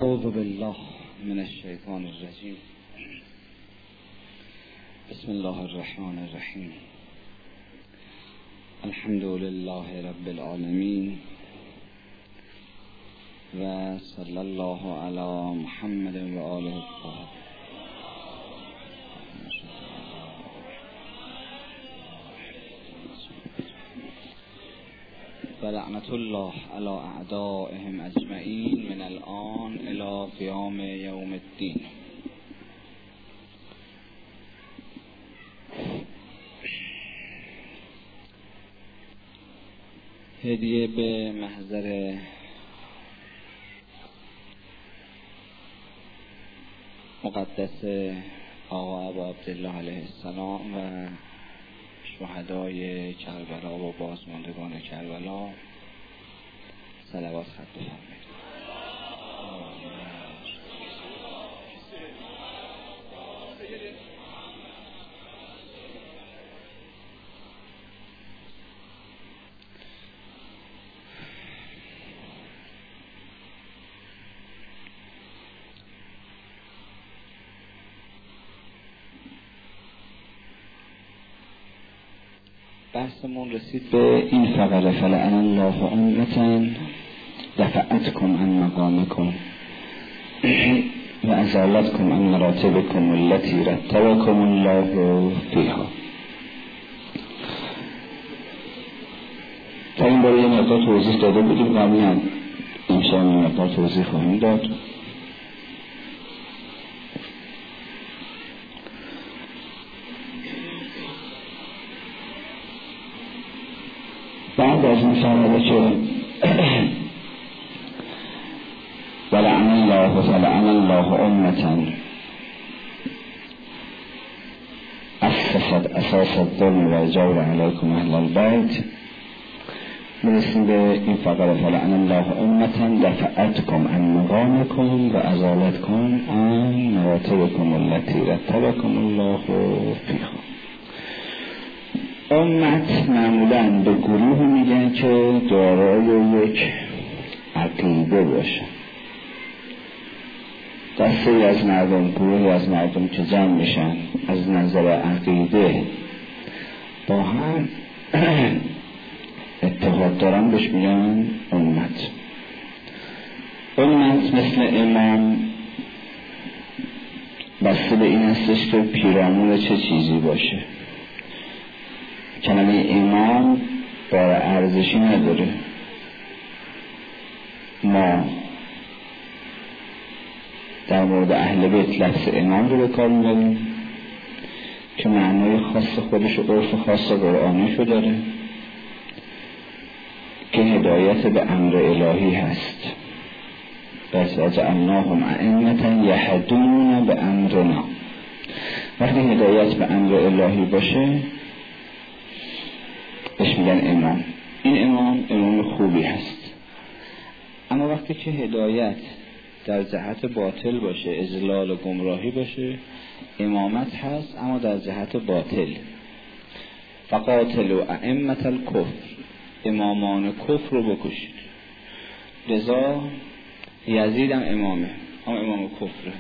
اعوذ بالله من الشیطان الرجیم. بسم الله الرحمن الرحیم. الحمد لله رب العالمین و صلی الله علی محمد و آله الطاهرین. و لعنت الله علی اعدائهم اجمعین من الان الی قیام یوم الدین. هدیه به محضر مقدس آقا ابا عبدالله علیه السلام و شهدای کربلا و بازماندگان کربلا صلوات خط بفرمایید. بحثمون رسید به این فقره فلعن الله امة دفعتكم عن مقامكم و ازالتكم عن مراتبكم التي رتبكم الله فيها. تا این باره یه مقدار توضیح داده بودیم، قبلا امشب یه مقدار توضیح خواهیم داد. بعد از این فرموده که ولعن الله امة اسست اساس الظلم و الجور علیکم اهل البیت، میرسیم به این فقره فلعن الله امة دفعتكم عن مقامكم و ازالتكم عن مراتبكم التي رتبكم الله فيها. امت معمولاً به گروه میگن که دارای یک عقیده باشه. دسته از مردم، گروهی از مردم که جمع میشن از نظر عقیده با هم اتحاد دارن بهش میگن امت. امت مثل امام بسته به این هستش که پیرامون چه چیزی باشه. کلمه امام بار ارزشی نداره. ما در مورد اهل بیت لفظ امام رو به کار میبریم که معنای خاص خودش و عرف خاص قرآنی شو داره که هدایت به امر الهی هست. بس وجعلناهم ائمة یهدون به امرنا. وقتی هدایت به امر الهی باشه بهش میگن امام. این امام خوبی هست. اما وقتی که هدایت در جهت باطل باشه، اضلال و گمراهی باشه، امامت هست اما در جهت باطل. فقاتلوا ائمة الکفر، امامان کفر رو بکشید. لذا یزید هم امامه، هم امام کفره.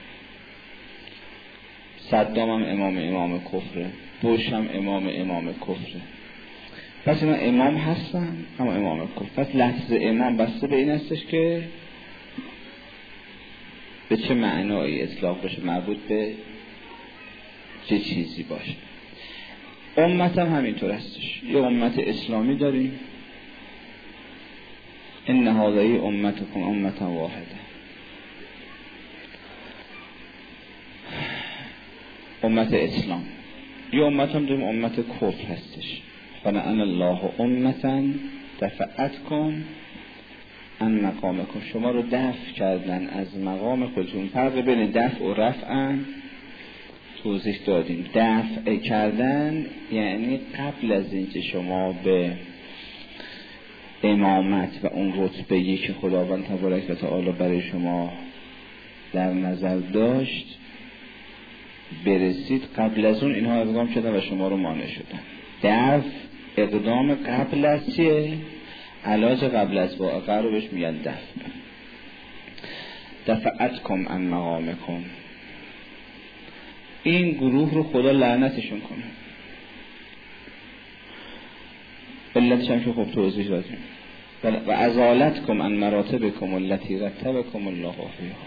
صدام هم امام کفره. بوش هم امام کفره. پس اینا امام هستن اما امام کفر. پس لفظ امام بسته به این هستش که به چه معنایی اطلاق بشه، مربوط به چه چیزی باشه. امت هم همینطور هستش. یه امت اسلامی داریم، ان هذه امتکم امة واحده. امت اسلام. یه امت هم داریم امت کفر هستش. فلعن الله امة دفعتكم عن مقامكم، شما رو دفع کردن از مقام خودتون. فرق بین دفع و رفع توضیح دادیم. دفع کردن یعنی قبل از اینکه شما به امامت و اون رتبه‌ای که خداوند تبارک و تعالی برای شما در نظر داشت برسید، قبل از اون اینها اقدام کردن و شما رو مانع شدن. دفع اقدام قبل از چیه؟ علاج قبل از واقعه رو بهش میگن دفع. دفعتکم عن مقامکم. این گروه رو خدا لعنتشون کنه. علتش هم که خب توضیح دادیم. و ازالتکم عن مراتبکم التي رتبکم الله فیها.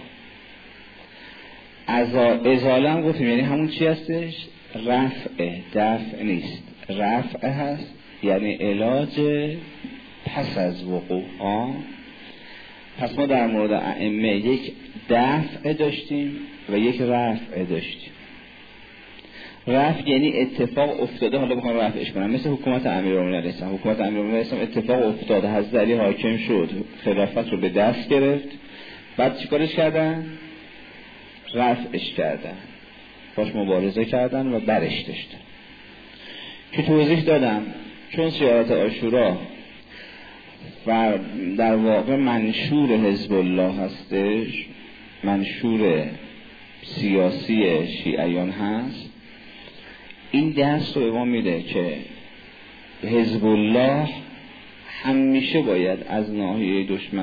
ازاله هم گفتیم یعنی همون چی هستش؟ رفع، دفع نیست. رفع هست یعنی علاج پس از وقوع. پس ما در مورد ائمه یک دفع داشتیم و یک رفع داشتیم. رفع یعنی اتفاق افتاده، حالا بخوام رفعش کنم، مثل حکومت امیرالمومنین علیه السلام. حکومت امیرالمومنین علیه السلام اتفاق افتاده، حضرت علی حاکم شد، خلافت رو به دست گرفت، بعد چیکارش کردن؟ رفعش کردن، باش مبارزه کردن و برش داشتن که توضیح دادم. چون زیارت عاشورا و در واقع منشور حزب الله هستش، منشور سیاسی شیعیان هست، این درس رو به ما میده که حزب الله همیشه باید از ناحیه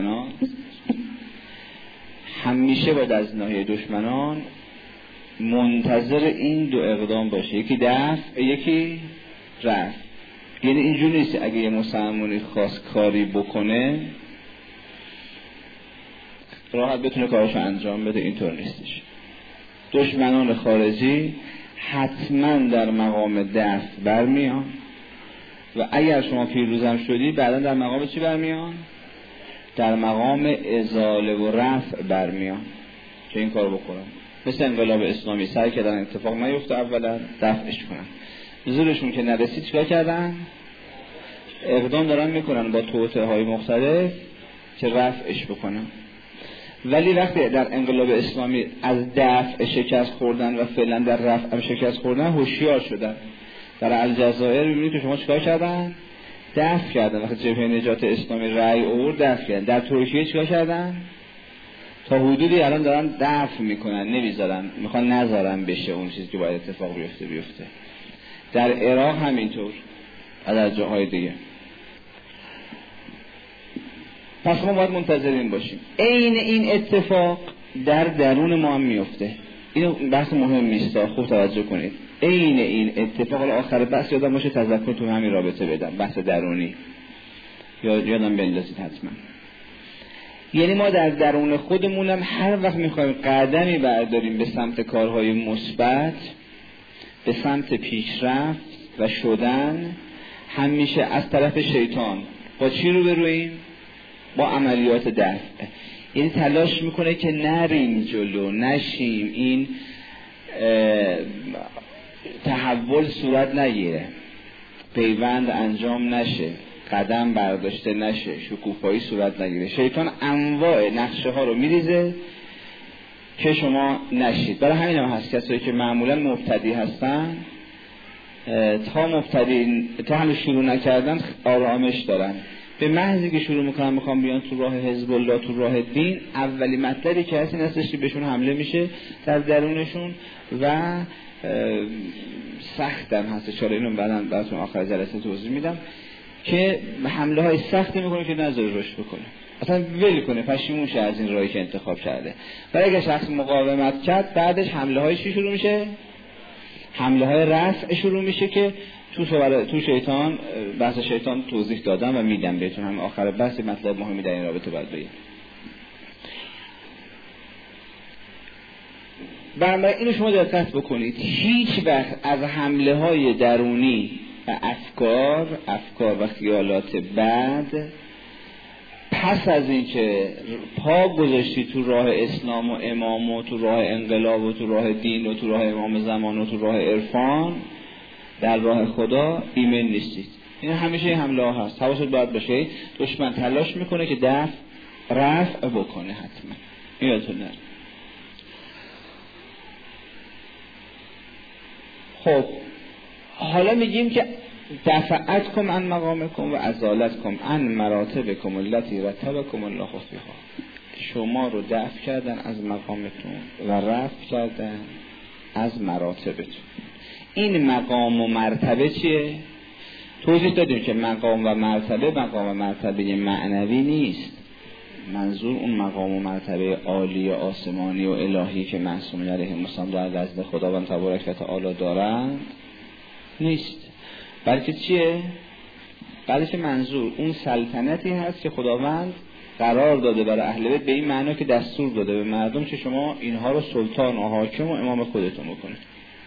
دشمنان منتظر این دو اقدام باشه، یکی دفع یکی رفع. یعنی اینجور نیست اگه یه مسلمانی خواست کاری بکنه راحت بتونه کارشو انجام بده، اینطور نیستش. دشمنان خارجی حتما در مقام دفع برمیان و اگر شما پیروزم شدی بعدا در مقام چی برمیان؟ در مقام ازاله و رفع برمیان که این کار بکنن. مثل انقلاب اسلامی سعی کردن اتفاق نیفته، اولا دفعش کنن، زورشون که نرسید چیکار کردن؟ اقدام دارن میکنن با توطئه های مختلف که رفعش بکنن. ولی وقتی در انقلاب اسلامی از دفع شکست خوردن و فعلا در رفع شکست خوردن، هوشیار شدن. در الجزایر میبینید که شما چیکار کردن؟ دفع کردن. وقتی جبهه نجات اسلامی رأی آورد دفع کردن. در ترکیه چیکار کردن؟ تا حدودی الان دارن دفع میکنن، نمیذارن، میخوان نذارن بشه اون چیزی که باید اتفاق بیفته. در عراق همینطور و در جاهای دیگه. پس ما باید منتظرین باشیم. عین این اتفاق در درون ما هم میفته. اینو بحث مهم نیست، خوب توجه کنید. عین این اتفاق، آخر بحث یادم باشه تذکر تو همین رابطه بدم، بحث درونی یادم بندازید حتما. یعنی ما در درون خودمونم هر وقت میخوایم قدمی برداریم به سمت کارهای مثبت، به سمت پیشرفت و شدن، همیشه از طرف شیطان با چی رو برویم؟ با عملیات دفع. یعنی تلاش میکنه که نریم جلو، نشیم، این تحول صورت نگیره، پیوند انجام نشه، قدم برداشته نشه، شکوفایی صورت نگیره. شیطان انواع نقشه ها رو میریزه که شما نشید. برای همین هم هست کسایی که معمولا مبتدی هستن تا همه شروع نکردن آرامش دارن. به محضی که شروع میکنن میخوام بیان تو راه حزب الله، تو راه دین، اولی مطلبی که هست این هستش که بهشون حمله میشه در درونشون و سختم هست. چرا اینو بعداً براتون آخر جلسه توضیح میدم که حمله های سختی میکنه که نذاره رشد بکنه، اصلا ول کنه، پشیمون شه از این راهی که انتخاب کرده. ولی اگه شخص مقاومت کرد بعدش حمله های چی شروع میشه؟ حمله های رفع شروع میشه که تو شیطان، بحث شیطان توضیح دادم و میدم بهتون هم آخر بحث مطلب مهمی در این رابطه باید بگم. بنابراین اینو شما دقت بکنید، هیچ وقت از حمله های درونی و افکار و خیالات بد پس از این که پا گذاشتی تو راه اسلام و امام و تو راه انقلاب و تو راه دین و تو راه امام زمان و تو راه عرفان در راه خدا، ایمن نیستید. این همیشه حمله ها هست، حواست باید باشه. دشمن تلاش میکنه که رفع بکنه، حتما یادتون نره. خب حالا میگیم که دفعتکم عن مقامکم و ازالتکم عن مراتبکم التي رتبکم الله فیها. شما رو دفع کردن از مقامتون و رفع کردن از مراتبتون. این مقام و مرتبه چیه؟ توضیح دادیم که مقام و مرتبه معنوی نیست. منظور اون مقام و مرتبه عالی آسمانی و الهی که معصومین علیهم السلام در نزد خداوند تبارک و تعالی دارند نیست، بلکه چیه؟ بلکه منظور اون سلطنتی هست که خداوند قرار داده برای اهل بیت، به این معنا که دستور داده به مردم که شما اینها رو سلطان و حاکم و امام خودتون بکنید.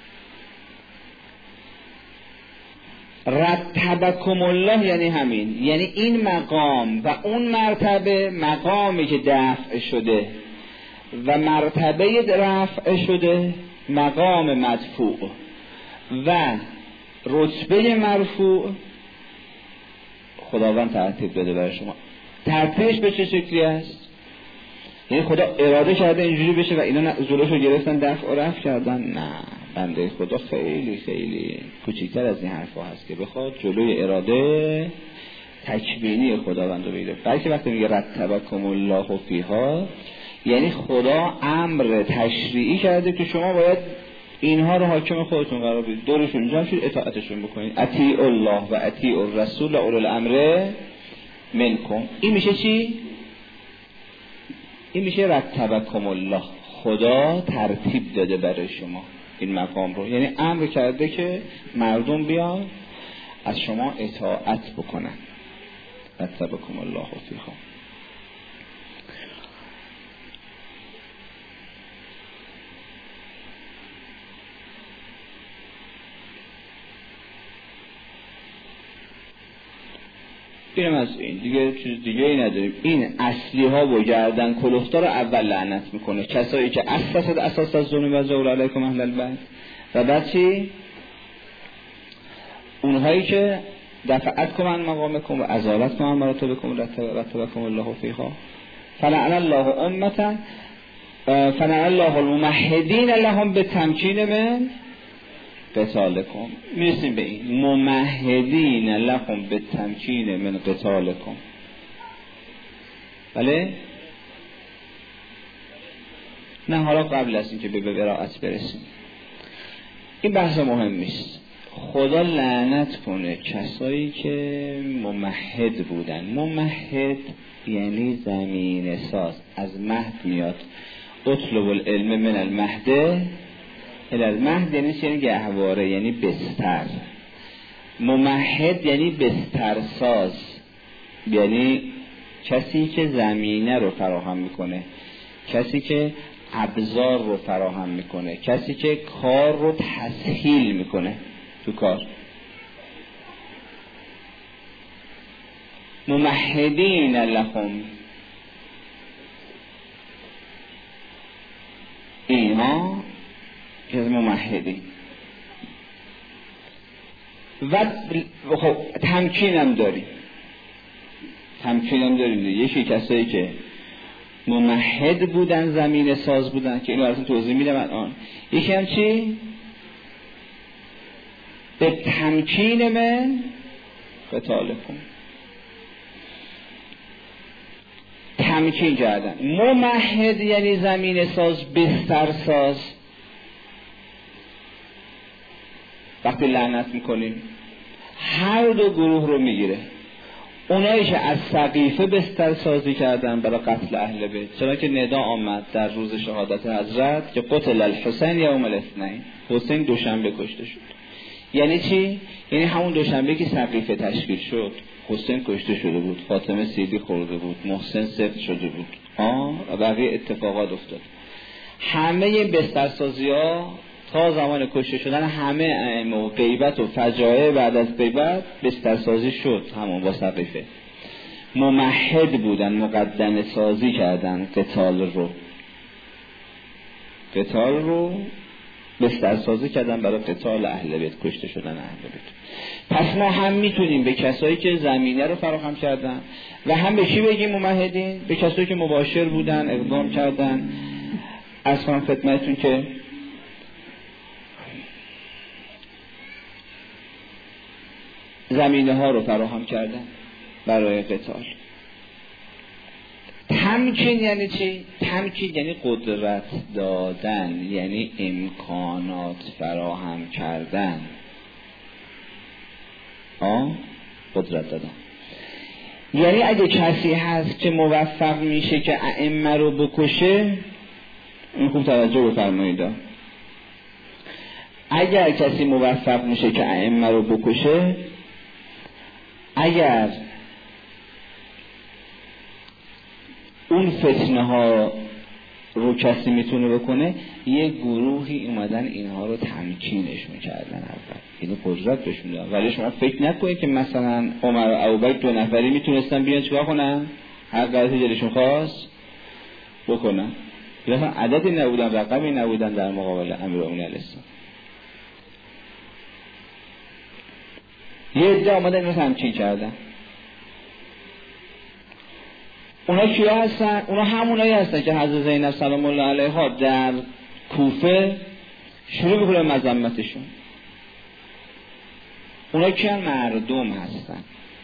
رتبکم الله یعنی همین، یعنی این مقام و اون مرتبه، مقامی که دفع شده و مرتبه رفع شده، مقام مدفوع و رتبه مرفوع، خداوند ترتیب داده برای شما. ترتیبش به چه شکلی است؟ یعنی خدا اراده کرده اینجوری بشه و اینا جلوشو گرفتن دفع و رفع کردن؟ نه، بنده خدا خیلی خیلی کوچیک‌تر از این حرفا هست که بخواد جلوی اراده تکوینی خداوند رو بگیره. بلکه وقتی میگه رتبکم الله فیها، یعنی خدا امر تشریعی کرده که شما باید اینها رو حاکم خودتون قرار بدید، دورشون جمع شید، اطاعتشون بکنید. اطیعوا الله و اطیعوا الرسول و اولو الامر منکم. این میشه چی؟ این میشه رتبکم الله، خدا ترتیب داده برای شما این مقام رو، یعنی امر کرده که مردم بیان از شما اطاعت بکنن. رتبکم الله فیها. اینم از این دیگه، چیز دیگه ای نداریم. این اصلی ها و گردن کلفتا رو اول لعنت میکنه، کسایی که اساس از ظلم و زور علیکم اهل البیت، و بعد چی؟ اونهایی که دفعت کنن مقامکم و ازالت کنن مراتبکم رتبکم الله فیها. فلعن الله امتا فلعن الله الممهدین لهم بالتمکین من قتالکم. میرسیم به این ممهدین لهم بالتمکین من قتالکم. بله؟ نه، حالا قبل از این که به براءت برسیم، این بحث مهم است. خدا لعنت کنه کسایی که ممهد بودن. ممهد یعنی زمین ساز، از مهد میاد. اطلب العلم من المهد الى المهد، یعنی گهواره، یعنی بستر. ممهد یعنی بستر ساز، یعنی کسی که زمینه رو فراهم میکنه، کسی که ابزار رو فراهم میکنه، کسی که کار رو تسهیل میکنه تو کار. ممهدین لهم، اینا که ممهدین. و خب تمکین هم داریم، یکی کسایی که ممهد بودن، زمین ساز بودن، که اینو براتون توضیح میدم الان. یکی هم چی؟ به تمکین من قتالکم، تمکین کردن. ممهد یعنی زمین ساز، بستر ساز. وقتی لعنت میکنیم هر دو گروه رو میگیره. اونایی که از سقیفه بستر سازی کردن برای قتل اهل بیت، چرا که ندا آمد در روز شهادت حضرت که قتل الحسین یوم الاثنین، حسین دوشنبه کشته شد. یعنی چی؟ یعنی همون دوشنبه که سقیفه تشکیل شد حسین کشته شده بود، فاطمه سیدی خورده بود، محسن سفت شده بود، و بقیه اتفاقات افتاد. همه بستر سازی ها تا زمان کشته شدن همه ائمه و غیبت و فجایع بعد از غیبت بسترسازی شد، همون با سقیفه. ممهد بودن، مقدمه سازی کردن قتال رو بسترسازی کردن برای قتال اهل بیت، کشته شدن اهل بیت. پس ما هم میتونیم به کسایی که زمینه رو فراهم کردن و هم به چی بگیم ممهدین؟ به کسایی که مباشر بودن، اقدام کردن. از کنم خدمتتون که زمینه ها رو فراهم کردن برای قتال. تمکین یعنی چی؟ تمکین یعنی قدرت دادن، یعنی امکانات فراهم کردن. قدرت دادن یعنی اگه کسی هست که موفق میشه که ائمه رو بکشه، این خوب توجه بفرمایید، اگر کسی موفق میشه که ائمه رو بکشه، اگر اون فتنه ها رو کسی میتونه بکنه، یه گروهی اومدن اینها رو تمکینش میکردن اول، یعنی قدرت بهشون دادن. ولی شما فکر نکنید که مثلا عمر و ابوبکر 2 نفری میتونستن بیان چیکار کنن؟ هر غلطی دلشون خواست بکنن. مثلا عددی نبودن، رقمی نبودن در مقابل امیرالمومنین علیه السلام. یه عده آمدن اینو تمکین کردن. اونا کیا هستن؟ اونا همونایی هستن که حضرت زینب سلام الله علیها در کوفه شروع میکنه مذمتشون. اونا کیان؟ مردم هستن.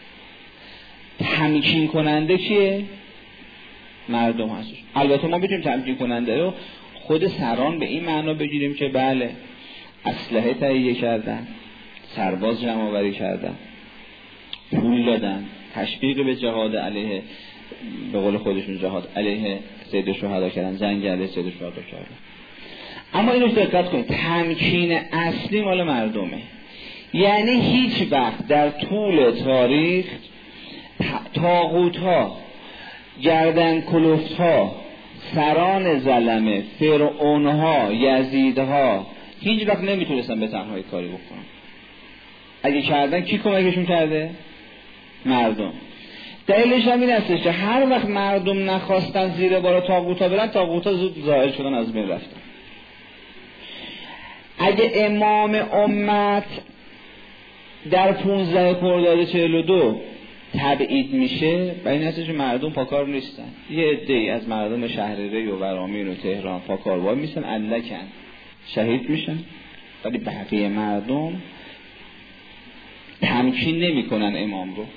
تمکین کننده کیه؟ مردم هستش. البته ما بتونیم تمکین کننده رو خود سران به این معنا بگیریم که بله اسلحه تهیه کردن، سرباز جمع آوری کردن، پول دادن، تشویق به جهاد علیه، به قول خودشون جهاد علیه سید الشهدا کردن، جنگ علیه سید الشهدا کردن. اما اینو دقت کنید، تمکین اصلی مال مردمه. یعنی هیچ وقت در طول تاریخ طاغوت‌ها، گردن کلفت‌ها، سران ظلمه، فرعون‌ها، یزیدها هیچ وقت نمیتونستن به تنهایی کاری بکنن. اگه کردن کی کمکشون کرده؟ مردم. دلیلش هم این هستش که هر وقت مردم نخواستن زیر بار طاغوت‌ها برن، طاغوت‌ها زود ظاهر شدن، از بین رفتن. اگه امام امت در 15 خرداد 42 تبعید میشه، و این هستش که مردم پاکار نیستن، یه عده‌ای از مردم شهر ری و ورامین و تهران پاکار وای میشن، اندکن شهید میشن، ولی بقیه مردم تمکین نمیکنن امام رو،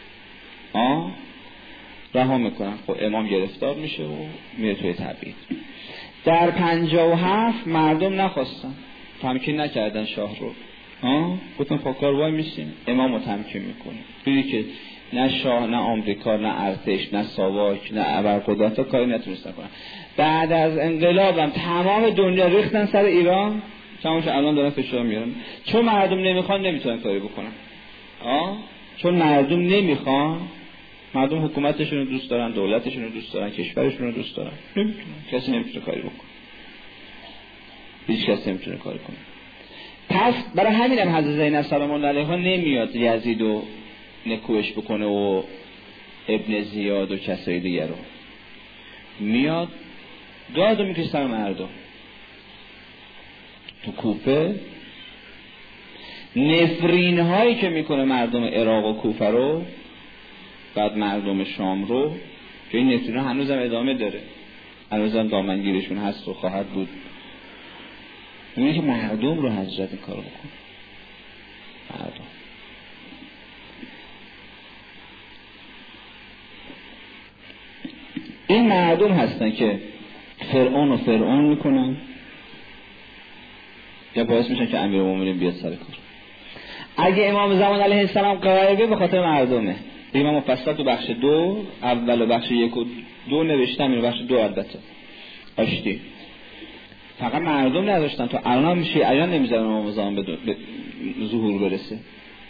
رها میکنن. خب امام گرفتار میشه و میره توی تبعید. در 57 مردم نخواستن، تمکین نکردن شاه رو، گفتن پاکار وای میشیم، امام رو تمکین میکنه. دیدی که نه شاه، نه آمریکا، نه ارتش، نه ساواک، نه ابرقدرت‌ها کاری نتونستن کنن. بعد از انقلابم تمام دنیا ریختن سر ایران، تمامش الان دارن فشار میارن، چون مردم نمیخوان نمیتونن کاری بکنن. چون مردم نمیخوان، مردم حکومتشون رو دوست دارن، دولتشون رو دوست دارن، کشورشون رو دوست دارن، نمیتونن. کسی نمیتونه کاری بکنه، هیچ کسی نمیتونه کاری کنه. پس برای همین هم حضرت زینب سلام الله علیها نمیاد یزید و نکوهش بکنه و ابن زیاد و کسای دیگر رو، میاد داد و میکشه سر مردم. تو کوفه نفرین هایی که میکنه مردم عراق و کوفه رو، بعد مردم شام رو، که این نفرین ها هنوز هم ادامه داره، هنوز هم دامنگیرشون هست و خواهد بود. اینه که مردم رو حضرت این کار بکن. مردم این مردم هستن که فرعون میکنن یا باعث میشن که امیرالمومنین بیاد سر کار. اگه امام زمان علیه السلام غایبه به خاطر مردمه. امام مفصل تو بخش 2 اول و بخش 1 و 2 نوشتم، این بخش 2 البته آشتی. فقط مردم نداشتن، تا الان شیعیان نمیذارن امام زمان به ظهور برسه.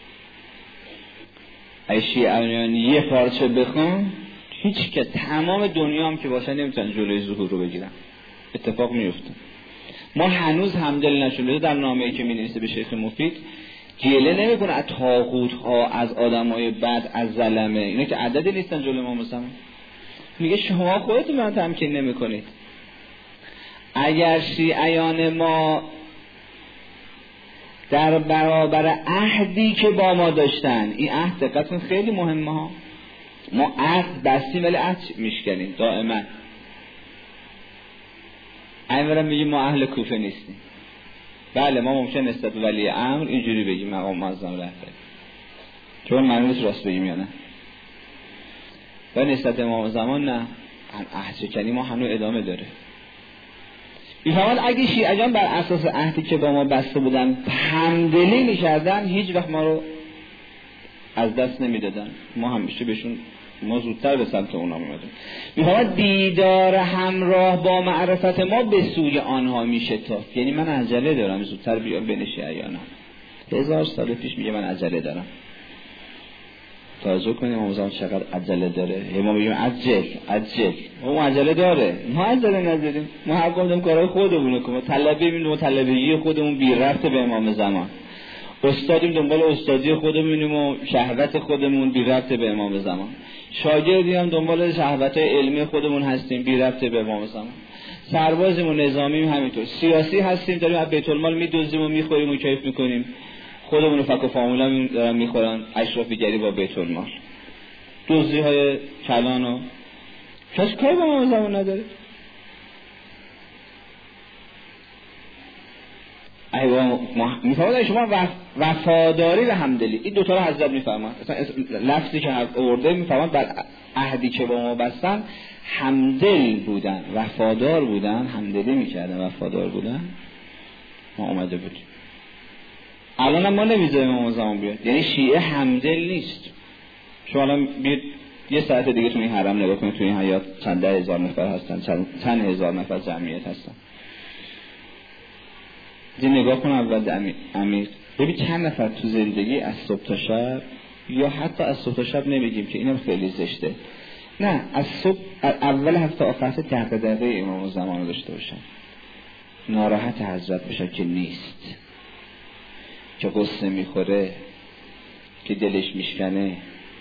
اگه شیعیان یه پارچه بخوان، هیچ که تمام دنیا هم که باشن نمیتونن جلوی ظهور رو بگیرن. اتفاق میفته. ما هنوز همدل نشده در نامه‌ای که می‌نویسه به شیخ مفید گله نمیکنه از طاغوت‌ها، از آدمای بد، از ظلمه، اینا که عددی نیستن جلوی امام زمان. میگه شما خودتون من تمکین نمی‌کنید. اگر شیعیان ما در برابر عهدی که با ما داشتن، این عهد دقیقاً خیلی مهمه ها، ما عهد بستیم ولی عهد میشکنیم دائما. امیرم میگیم ما اهل کوفه نیستیم. بله ما ممکن نسبت به ولی امر اینجوری بگیم مقام معظم رهبری، چون معنیش راست بگیم یا نه، ولی نسبت امام زمان نه، عهد شکنی ما هنوز ادامه داره. میفهمد اگه شیعیان بر اساس عهدی که با ما بسته بودن همدلی میکردن، هیچ وقت ما رو از دست نمیدادن، ما همیشه بهشون ما زودتر به سمت اونا می‌آمدیم. می‌خواد دیدار همراه با معرفت ما به سوی آنها می‌شتافت. یعنی من عجله دارم زودتر بیام بنشی ایانا. 1000 سال پیش میگه من عجله دارم. توجه کنیم امام زمان چقدر عجله داره. ما میگیم عجل. اون عجله داره. ما عجله نداریم. ما هر کدوم کارهای خودمون کنیم. طلبه می‌بینیم و طلبگی خودمون بی ربط به امام زمان. استادیم دنبال استادی خودمونیم و شهوت خودمون بی ربط به امام زمان. شاگردی هم دنبال شهوت‌های علمی خودمون هستیم بی ربط به امام زمان. سربازیم و نظامیم همینطور. سیاسی هستیم داریم از بیت المال می‌دزدیم و می‌خوریم و کیف می‌کنیم. خودمون فک و فامیلا دارن می‌خورن اشرافی‌گری با بیت المال. دزدی‌های کلان و کسی کاری با امام زمان نداره. میفرماید شما وفاداری و همدلی، این دوتا رو حضرت میفرماید. لفظی که آورده میفرماید بر عهدی که با ما بستن همدل بودن، وفادار بودن، همدلی میکردن، وفادار بودن. ما اومده بودیم. الان هم ما نمیذاریم امام زمان بیاد. یعنی شیعه همدل نیست. شما الان بیاید یه ساعت دیگه تو این حرم نگاه کنید، تو این حیاط چند ده هزار نفر هستن، چند هزار نفر جمعیت هستن. دی نگاه کن اول امیر ببین چند نفر تو زندگی از صبح تا شب، یا حتی از صبح تا شب نمیگیم که اینم خیلی زشته، نه از صبح اول هفته آخر دغدغه امام زمان داشته باشن، ناراحت حضرت بشه که نیست، که قصه میخوره، که دلش میشکنه.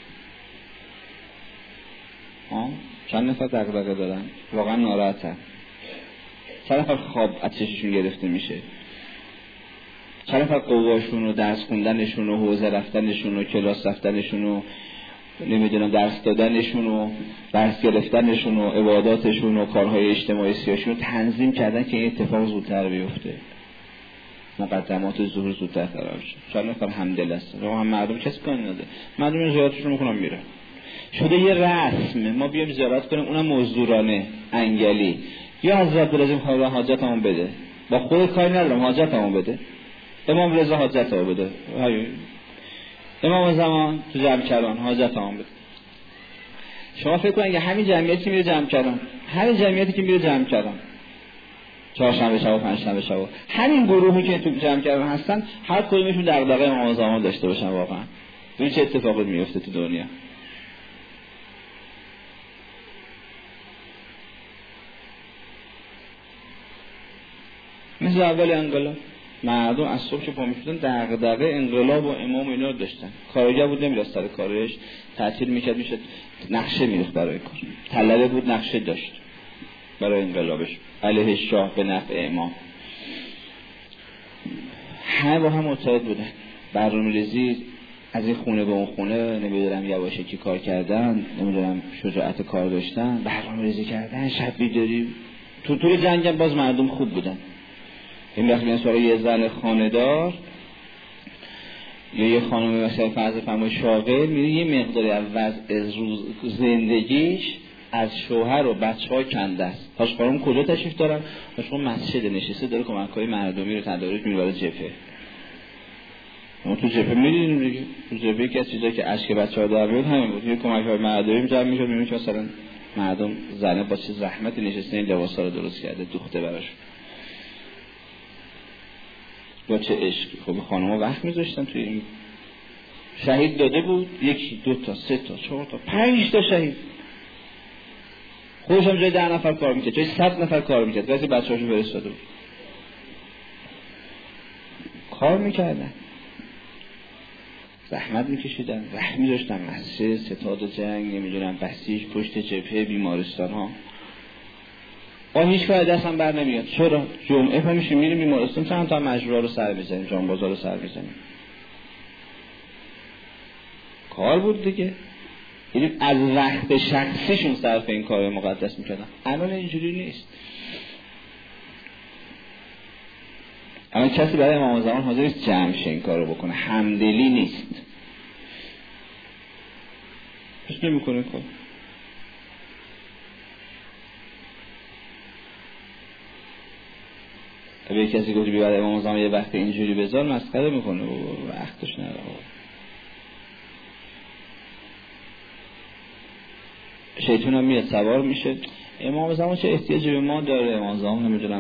چند نفر دغدغه دارن واقعا ناراحتن، چند نفر خواب از چششون گرفته میشه، چند نفر قواشون و درس خوندنشون و حوزه رفتنشون و کلاس رفتنشون و نمیدونم درس دادنشون و درس گرفتنشون و عباداتشون و کارهای اجتماعی سیاسیشون تنظیم کردن که این اتفاق زودتر بیفته، مقدمات ظهور زودتر قرار شه. چند نفر همدل هستن و هم مردم کسی کاری نداره، مردم زیارتشون میکنن میره. شده یه رسم ما بیام زیارت کنیم، اونم مزدورانه انگلی، یا حضرت لازم حاجتمون بده، با خود کاری ندارم حاجتمون بده، امام رضا حاجتمون بده، امام زمان تو جمع کردن حاجتمون بده. شما فکر کنید همین جمعیتی که میره جمع کردن، همین جمعیتی که میره جمع کردن چهارشنبه شب و پنجشنبه شب، همین گروهی که تو جمع کردن هستن، هر کدومشون دغدغه امام زمان داشته باشن، واقعا ببین چه اتفاقی میفته تو دنیا. مثل اول انقلاب مردم از صبح که پا میشدن دغدغه انقلاب و امام اینا داشتن، کارگر بود نمیرست سر کارش، تعطیل میکرد، میشد نقشه میریخت برای کار، طلبه بود نقشه داشت برای انقلابش علیه شاه به نفع امام. همه با هم متحد بودن، برنامه‌ریزی از این خونه به اون خونه، نمیدونم یواشکی کار کردن، نمیدونم شجاعت کار داشتن، برنامه‌ریزی کردن، شب بیداری. تو طول جنگ باز مردم خوب بودن. این وقتی میان سراغ یه زن خانه‌دار یا یه خانم مثلا فرض فرمای شاغل، میره یه مقداری از وضع زندگیش از شوهر و بچه‌ها کنده است. هاشقارم کجا تشریف دارن؟ هاشقارم مسجد نشسته داره کمک‌های مردمی رو تدارک می‌کنه برای جبهه. ما تو جبهه می‌دیدیم دیگه، تو جبهه که از چیزایی که اشک بچه‌ها در میاد همین بود، یه کمک‌های مردمی جمع می‌شد، می‌بینید مثلا مردم زنه با چه زحمتی نشسته این لباسا رو درست کرده دوخته براش. با چه عشقی. خب خانم‌ها وقت می‌ذاشتن توی این شهید داده بود، یکی، دو تا، سه تا، چهار تا، 5 تا شهید. خودش هم جای 10 نفر کار می‌کرد، جای 100 نفر کار می‌کرد. بعضی بچه‌هاشو فرستاده بود. کار می‌کردن. زحمت می‌کشیدن، وقت می‌ذاشتن، مسجد، ستاد جنگ، نمی‌دونم بسیج، پشت جبهه، بیمارستان‌ها. هیچ کار دست هم بر نمیاد. چرا؟ جمعه پا میشیم میریم بیمارستان، چند تا مجروحا رو سر بزنیم، جان بازار رو سر بزنیم. کار بود دیگه. یعنی از وقت شخصیشون صرف این کار مقدس میکردن. الان اینجوری نیست. الان کسی برای امام زمان حاضر نیست جمع شه این کار رو بکنه. همدلی نیست. هیچ نمیکنه کار. اگه کسی گفت بیاد امام زمان یه وقت اینجوری بذار، مسخره میکنه و وقتش نداره. شیطان هم میاد سوار میشه. امام زمان چه احتیاجی به ما داره؟ امام زمان نمیدونم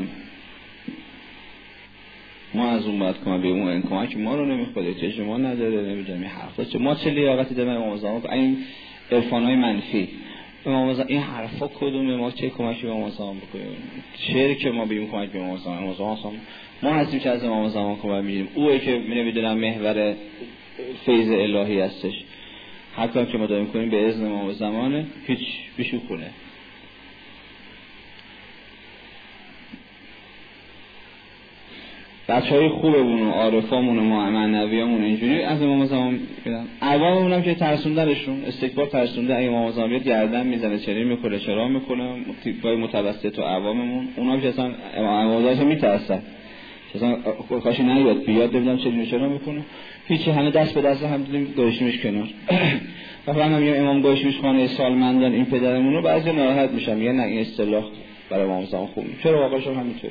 ما از اون باید کمک به اون، این کمک ما رو نمیخواد، احتیاج ما نداره، نمیدونم این حرفا چه، ما چه لیاقتی داریم امام زمان؟ این عرفانای منفی امام زمان، این حرفا کدومه؟ ما چه کمکی به امام زمان بکنیم؟ شعر که ما بیم کمک به امام زمان، امام زمان ما هستیم که از امام زمان کمک میگیریم، اوئه که نمیدونم محور فیض الهی هستش. هر کاری که ما داریم کنیم به اذن امام زمانه، هیچ بیشو کنه. بچهای خوبمون و عارفامون و معنویامون اینجوری از امام زمان میگن. عواممون هم که ترسوندنشون، استکبار ترسونده، اگه امام زمان بیاد گردن میزنه، چری میکنه، چرا میکنه. تیپای متوسط و عواممون اونا که اصلا امام زمان میترسن، اصلا کاشی نیاد بیاد ببینم چرا میکنه. هیچی، همه دست به دست هم دیدیم گوشیمش کنار. وقتی من میگم امام گوشیمش خانه سالمندان این پدرمون رو، بعضی ناراحت میشن، میگن نه این اصطلاح برای امام زمان خوب نیست. چرا واقعا همینطوری؟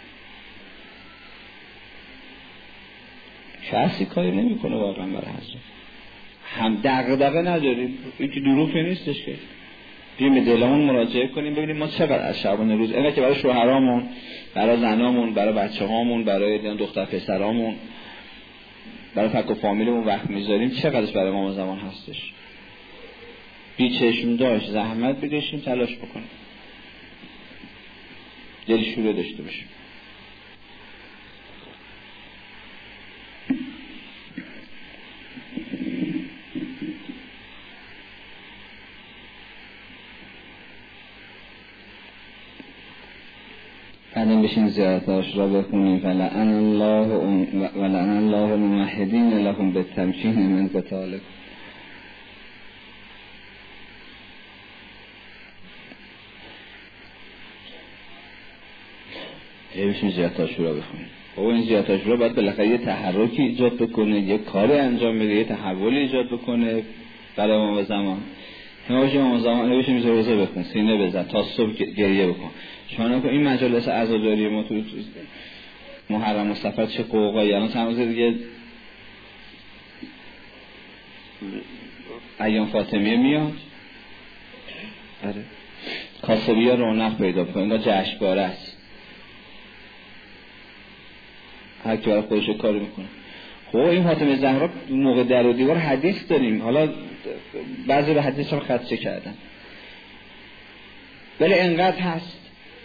کسی کاری نمیکنه واقعا برای حضرت، هم دغدغه نداریم، این که دروغ نیستش که بیایم به دلمون مراجعه کنیم ببینیم ما چقدر از شبانه روز اینقدر که برای شوهرامون، برای زنامون، برای بچه‌هامون، برای دختر پسرامون، برای فک و فامیلمون وقت میذاریم، چقدرش برای امام زمان هستش. بی چشم داشت زحمت بکشیم، تلاش بکنیم، دلشوره داشته باشیم. بعدم بشین زیارتاش را بخونیم. ولعن الله الموحدین لهم بالتمکین من قتالکم. بشین زیارتاش را بخونیم. بابا این زیارتاش را باید بالاخره یه تحرکی ایجاد بکنه، یه کاری انجام بده، یه تحولی ایجاد بکنه برای امام زمان. امام زمان بشین روزه بخون، سینه بزن تا صبح گریه بکن. شما نکن این مجالس عزاداری ما تو محرم و صفر چه قوقایی. الان چند روز دیگه ایام فاطمیه میاد. آره کاسبی ها رونق پیدا بکنه، انگار جشنواره است، هر کی برای خودش کاری میکنه. خب این فاطمه زهرا موقع در و دیوار حدیث داریم، حالا بعضی به حدیث هم خدشه کردن ولی انقدر هست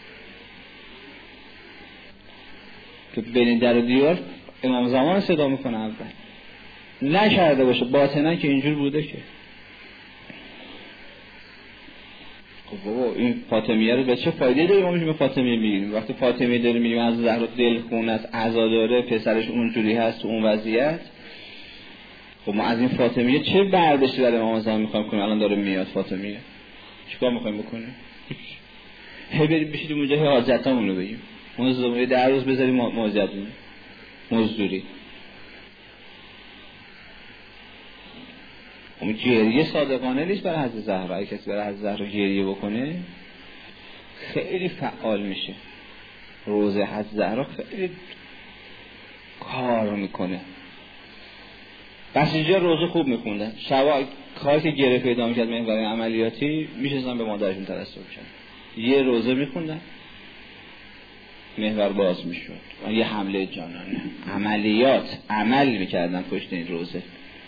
که بین در و دیوار امام زمان صدا میکنه. اول نکرده باشه باطنا که اینجور بوده که خب بابا این فاطمیه رو به چه فایده داره ما میگیم فاطمیه میگیم؟ وقتی فاطمیه داره میگیم از زهرا دلخون است، عزا داره، پسرش اونجوری هست تو اون وضعیت، خب ما از این فاطمیه چه برداشتی برای امام زمان میخوایم کنیم؟ الان داره میاد فاطمیه، چیکار میخوایم بکنیم؟ هی بریم بشید اونجا حاجتامون رو بگیم، موضوع 10 روز بذاریم موزدون مزدوری. اون گریه صادقانه نیست برای حضرت زهرا. اگه کسی برای حضرت زهرا گریه بکنه خیلی فعال میشه. روزه حضرت زهرا خیلی کار میکنه. بس اینجا روزه خوب میخوندن، شبا کاری که گره پیدا میکرد محور عملیاتی میشستن به مادرشون ترسل میشن، یه روزه میخوندن محور باز میشد و یه حمله جانانه عملیات عمل میکردن پشت این روزه،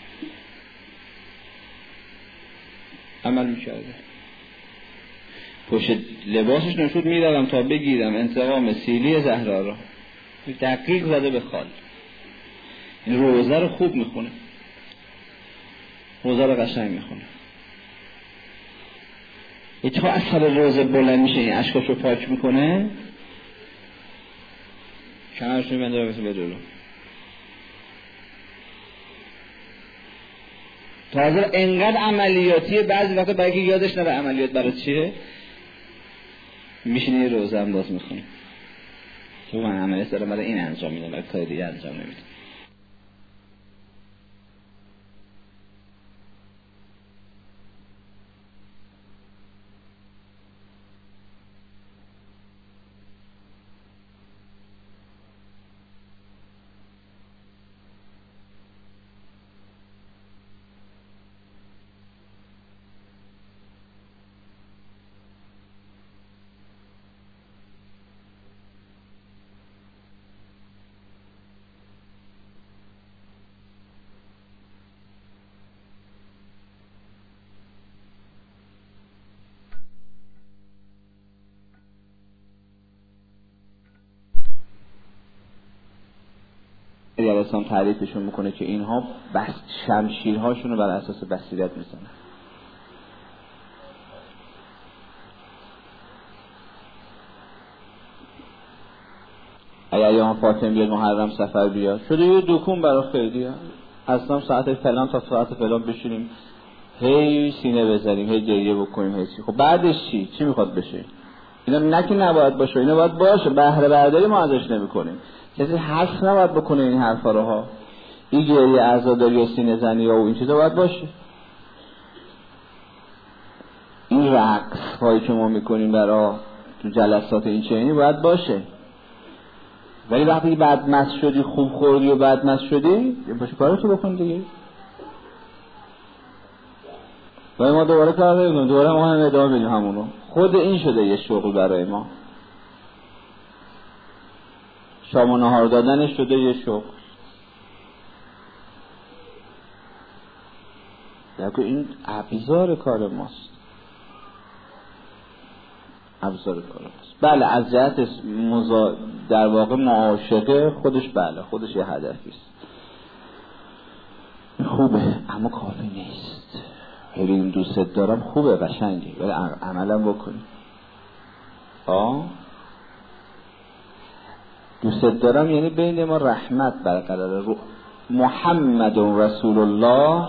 عمل میکرده. پشت لباسش نشود میدادم تا بگیرم انتقام سیلی زهرا را، دقیق زده به خال. این روزه رو خوب میخونه، روزه رو قشنگ میخونه. تا اصلا روزه بلند میشه این اشکاش رو پاک میکنه، کنارش میبنده رو بسید بدولو. تازه انقدر عملیاتیه بعضی وقتا برای که یادش نره عملیات برای چیه میشینه یه روزه هم باز میخونه. تو من عملیات دارم برای این انجام میدم، برای کار دیگه انجام نمیدم. پیامبر اسلام تعریفشون میکنه که اینها بس شمشیرهاشون رو بر اساس بصیرت میزنن. اگه ایام فاطمه بیاد محرم سفر بیاد شده یه دکون برای خیلی اصلا ساعت فلان تا ساعت فلان بشینیم هی سینه بزنیم هی گریه بکنیم هی چی. خب بعدش چی میخواد بشه؟ اینا نه که نباید باشه، اینا باید باشه، بهره برداری ما ازش نمی‌کنیم. کسی حرف نباید بکنه این حرفا رو ها. این گریه عزاداری و سینه زنی و این چیزا باید باشه. این رقص هایی که ما میکنیم برای تو جلسات این چنینی باید باشه. ولی وقتی بدمست شدی، خوب خوردی و بدمست شدی، باشه کارتو بکن دیگه. ولی ما دوباره کار نمی‌کنیم، دوباره ما هم ادامه بدیم همونو. خود این شده یه شغل برای ما. شام و نهار دادنش شده یه شغل. یعنی این ابزار کار ماست. ابزار کار ماست. بله از جهت در واقع معاشقه خودش بله خودش یه هدفی است. خوبه اما کافی نیست. ببین دوست دارم خوبه قشنگه ولی عملا بکنی. دوست دارم یعنی بین ما رحمت برقرار. محمد رسول الله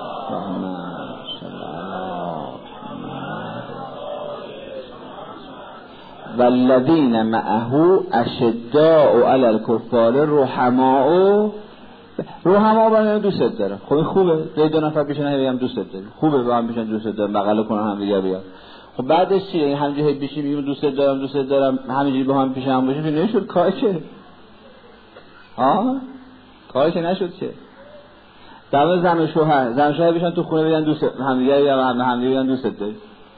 والذین معه اشداء علی الکفار رحماء برای دوست دارم. خب خوبه دو نفر پیشن هم دوست دارم خوبه با هم پیشن دوست دارم بغل کنن هم دیگه بیاد. خب بعدش چیه؟ این همینجوری بشیم میگیم دوست دارم همینجوری با هم پیش هم باشیم که نشد کار چه؟ کار که نشد چه؟ در زن شوهر بشن تو خونه بگن دوست همدیگه دوست داری.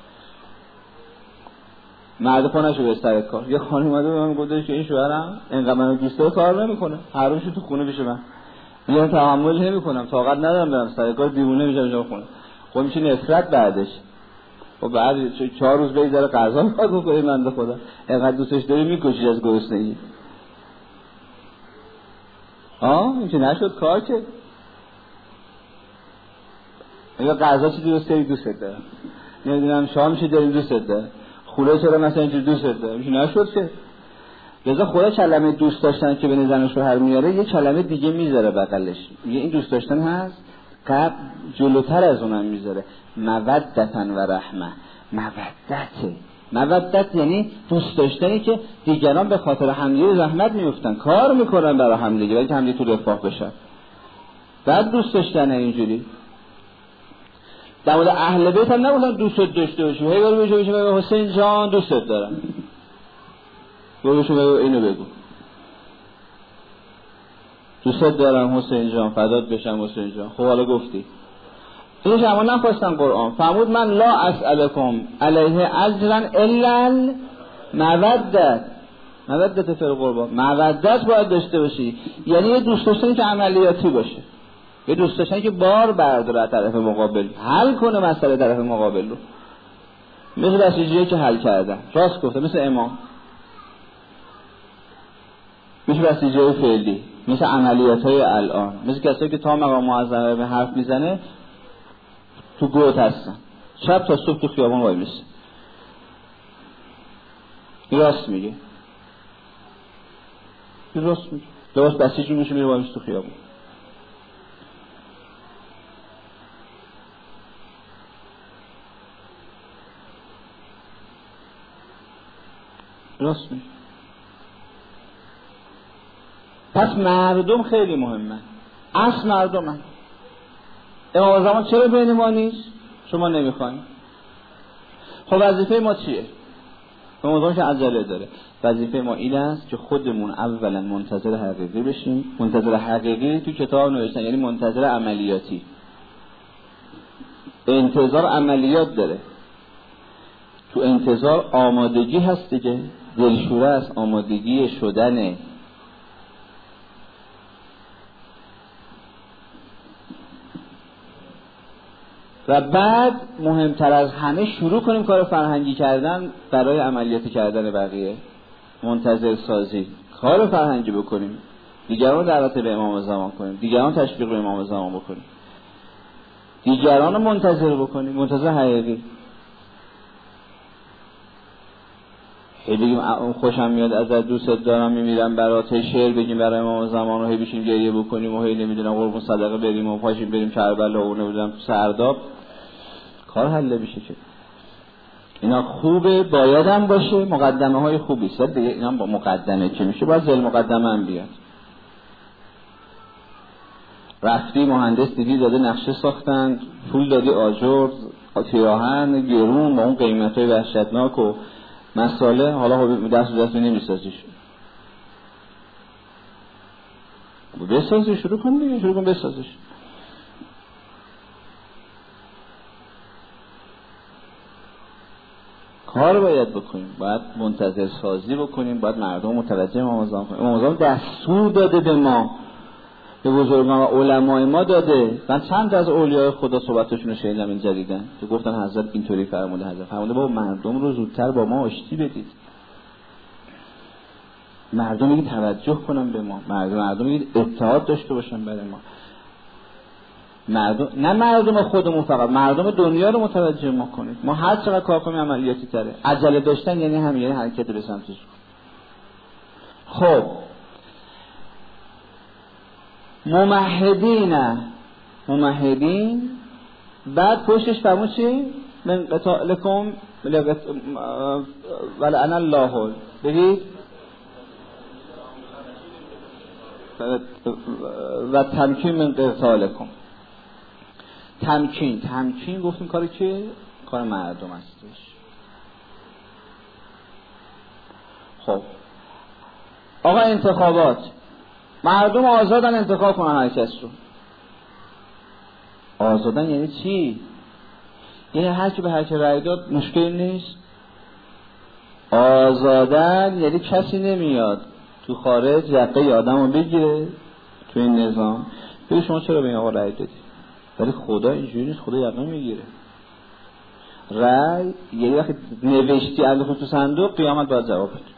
مرد پا نشو به سر کار. یه خانم اومده به من گفت که این شوهرم اینقدر منو دوست داره کار نمیکنه. هر روز تو خونه پیش من. میگم تحمل نمیکنم، طاقت ندارم برم سر کار، دیوونه میشم اینجا خونه. خب میشه نفرت بعدش. و بعد 4 روز بگذره غذا میخواد بکنه بنده خدا. اینقدر دوستش داری میکشی از گرسنگی. این که نشد کار که. یا غذا چی دوست دارم. نمیدونم شام چی داریم دوست دارم. خوله چرا مثلا اینجوری دوست داره میشه نشد که. لذا خدا کلمه دوست داشتن که بین زن و شوهر میاره یه کلمه دیگه میذاره بغلش، میگه این دوست داشتن هست قبل جلوتر از اونم میذاره مودتن و رحمه. مودت یعنی دوست داشتنی که دیگران به خاطر همدیگه زحمت میفتن کار میکنن برای همدیگه ولی همدیگه تو رفاه بشن. بعد دوست داشتن اینجوری در مورد اهل بیت هم نبودن دوست داشته باشی هی برو بشه حسین جان دوست دارم برو بشه اینو بگو دوست دارم حسین جان فدات بشم حسین جان. خب حالا گفتی اینش اما نخواستن قرآن فرمود من لا اسألکم علیه اجرا الا مودت فی القربا. مودت باید داشته باشی یعنی یه دوست داشتنی که عملیاتی باشه، یه دوست داشتن که بار برداره طرف مقابل حل کنه مسئله طرف مقابل رو. مثل بسیجیه که حل کردن راست گفته، مثل امام، مثل بسیجیه فعلی، مثل عملیات های الان، مثل کسایی که تا مقام معظمه به حرف میزنه تو گوت هستن شب تا صبح تو خیابان وای میسه. راست میگه لباس بسیجی میشه میره وای میسه تو خیابان. راست میگه. پس مردم خیلی مهمه، اصل مردمه. امام زمان چرا بین ما نیست؟ شما نمیخواین. خب وظیفه ما چیه؟ امام زمان که عجله داره. وظیفه ما این است که خودمون اولا منتظر حقیقی بشیم. منتظر حقیقی تو کتاب نوشتن یعنی منتظر عملیاتی. انتظار عملیات داره. تو انتظار آمادگی هست دیگه، دلشوره است، آمادگی شدنه. و بعد مهمتر از همه شروع کنیم کار فرهنگی کردن برای عملیاتی کردن بقیه. منتظر سازی کار فرهنگی بکنیم. دیگران دعوت به امام زمان کنیم، دیگران تشویق به امام زمان بکنیم، دیگران رو منتظر بکنیم، منتظر حقیقی. هی بگیم خوشم میاد ازت، دوست دارم، میمیرم برات، شعر بگیم برای امام زمان و هی بشیم گریه بکنیم و هی نمیدونم قربون صدقه بریم و پاشیم بریم کربلا و نمیدونم تو سرداب، کار حل بشه که. اینا خوبه، باید هم باشه، مقدمه های خوبی است دیگه. اینا با مقدمه که میشه باید ذل مقدمه هم بیاد. رفتی مهندس دیدی داده نقشه ساختن، پول دادی آجر، پیراهن گرون با اون قیمتای وحشتناک و مساله، حالا دست نمیسازیش. بسازی، شروع کن دیگه، شروع کن بسازیش. کار باید بکنیم، باید منتظر سازی بکنیم، باید مردم متوجه امام زمان کنیم. امام زمان دستور داده به ما، به بزرگان و علمای ما داده. من چند از اولیای خدا صحبتشون رو شنیدم این جدیدن که گفتن حضرت اینطوری فرموده، حضرت فرموده بابا مردم رو زودتر با ما آشتی بدید، مردم میگید توجه کنن به ما، مردم میگید اتحاد داشته باشن برای ما، مردم، نه مردم خودمون فقط، مردم دنیا رو متوجه ما کنید. ما هر چقدر کار کنیم عملیاتی تره. عجله داشتن یعنی همین، یعنی حرکت به سمتش. خب ممهدین بعد پشتش فرمون چی؟ من قتالکم ولعن الله، بگید و تمکین من قتالکم. تمکین گفتیم کاری که کار مردم هستش. خب آقا انتخابات، مردم آزادن انتخاب کنن هر کس رو. آزادن یعنی چی؟ یعنی هر کی به هر کی رأی داد مشکل نیست. آزادن یعنی کسی نمیاد تو خارج یقه آدمو بگیره تو این نظام بگه شما چرا به این آقا رأی دادی. ولی خدا اینجوری نیست، خدا یقه میگیره. رأی یعنی وقتی نوشتی انداختی تو صندوق، قیامت باید جواب بدی.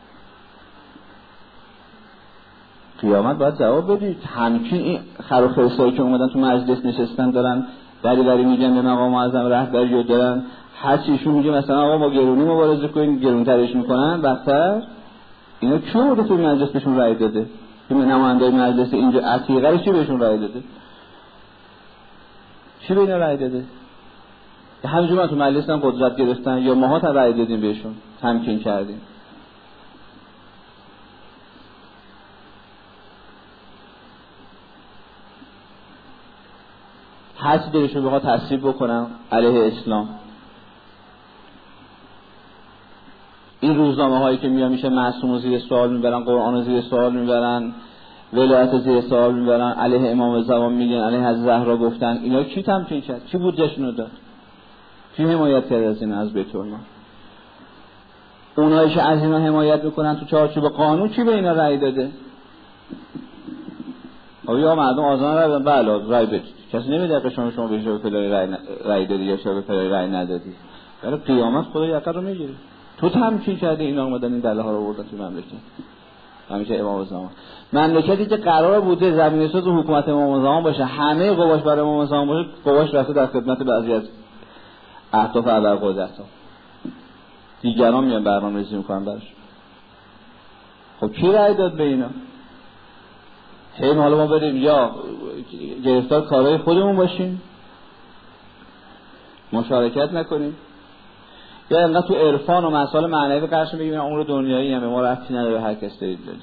قیامت باید جواب بدی. همچین این خر و خرسایی که اومدن تو مجلس نشستن دارن بری میگن به مقام معظم رهبری رو دارن، هر چیشون میگه مثلا آقا ما گرونی مبارزه کنیم، گرونترش میکنن بدتر. اینا کی بوده تو مجلس بهشون رأی داده؟ که نماینده مجلس اینجا عتیقه چی بهشون رأی داده؟ چی به اینا رأی داده؟ همینجور من تو مجلس هم قدرت گرفتن یا ماها تا رأی دادیم بهشون، تمکین کردیم. هر چی دلشون بخواد تصریف بکنن علیه اسلام. این روزنامه هایی که میشه معصوم زیر سوال میبرن، قرآن رو زیر سوال میبرن، ولایت زیر سوال میبرن، علیه امام زمان میگن، علیه حضرت زهرا گفتن، اینا کی تمکین کرد؟ کی بودجهشون رو داد؟ کی حمایت کرد از این از بیت المال؟ اونایی که از اینا حمایت میکنن تو چارچوب قانون کی به اینا رأی داده؟ آیا مردم آزادانه رأی دادن؟ بله رأی بدید. کسی نمیده که شما به شما فلانی رأی دادی یا شما به فلانی رأی ندادی. ولی قیامت خدا یقه رو میگیره. تو تمکین کردی اینا اومدن این دله ها رو آوردن تو مملکت. همیشه امام زمان مملکتی که قرار بوده زمینه‌ساز حکومت امام زمان باشه، همه قواش برای امام زمان باشه، قواش رفته در خدمت بعضی از اهداف ابرقدرت‌ها. دیگران میان برنامه‌ریزی میکنن براش. خب کی رأی داد به اینا؟ هی حالا ما بریم یا گرفتار کارهای خودمون باشیم، مشارکت نکنیم، یا انقدر تو عرفان و مسائل معنوی قرش بگیم امور دنیایی هم ما ربطی نداره، هر کس دارید بدید.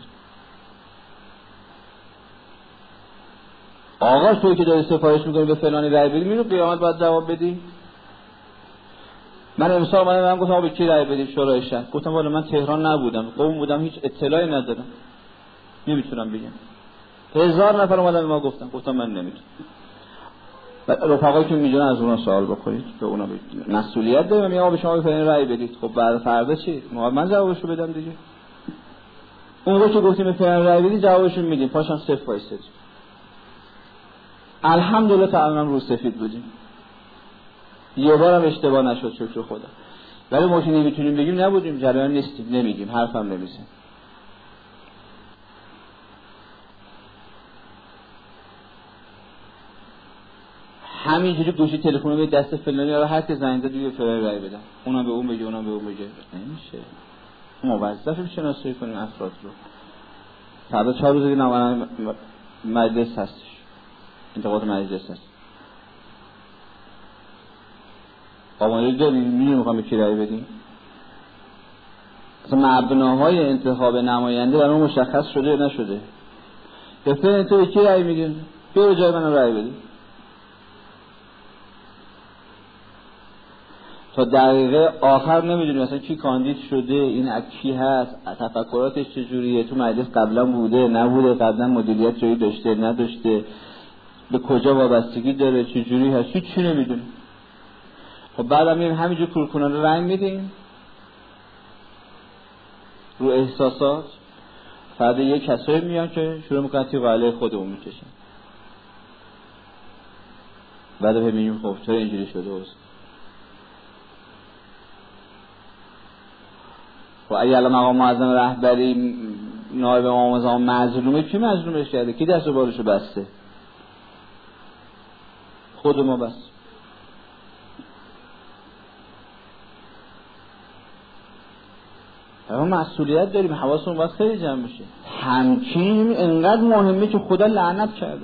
آقا توی که داری سفارش میکنی به فلانی رأی بدی، میرو قیامت باید جواب بدی. من امسال من گفتم به کی رأی بدیم شورای شهر، گفتم والا من تهران نبودم، قم بودم، هیچ اطلاعی ندارم، نمیتونم بگم. 1000 نفر اومدن به ما گفتم من نمیتونم. رفقایی که میدونن از اونا سوال بکنید، به اونا بگید مسئولیت داریم، میگم به شما به فلان رأی بدید. خب بعد فردا چی؟ من جوابشو بدم دیگه. اون رو که گفتیم به فلان رأی بدید جوابشون میدیم، پاشم صفر وایسید. الحمدلله تعالی رو سفید بودیم، یه بارم اشتباه نشد شکر خدا. ولی ما که نمیتونیم بگیم نبودیم، جریان نیستیم، نمیگیم، حرفم نمیزنیم. همینجوری گوشی تلفن رو به دست فلانی رو هر کی زنگ زد دیگه فلانی رای بدم، اونم به اون بگه اونم به اون بگه. نمیشه. موظفیم شناسایی کنیم افراد رو. فردا 4 روز دیگه نماینده مجلس هستش، انتخابات مجلس هست. آماده داریم میخوام به کی رای بدیم؟ اصلا مبناهای انتخاب نماینده برای ما مشخص شده یا نشده؟ گفتن تو به کی رای میدی؟ بیا جای من رای بدی. تا دقیقه آخر نمیدونی مثلا کی کاندید شده، این از کی هست، تفکراتش چجوریه، تو مجلس قبلا بوده نبوده، قبلا مدیریت جایی داشته نداشته، به کجا وابستگی داره، چجوری هست، هیچ نمیدونی. خب بعدم میگیم همینجور کورکورانه رنگ میدیم رو احساسات. فردا یک کسایی میان که شروع میکنن تیغ علیه خودمون میکشن. بعد میگیم خب چرا اینجوری شده است؟ و اگه الان مقام معظم رهبری نایب امام زمان مظلومه، کی مظلومش کرده؟ کی دست و بالشو بسته؟ خود ما بس. ما مسئولیت داریم، حواسمون باید خیلی جمع بشه. همچین انقدر مهمه که خدا لعنت کرده.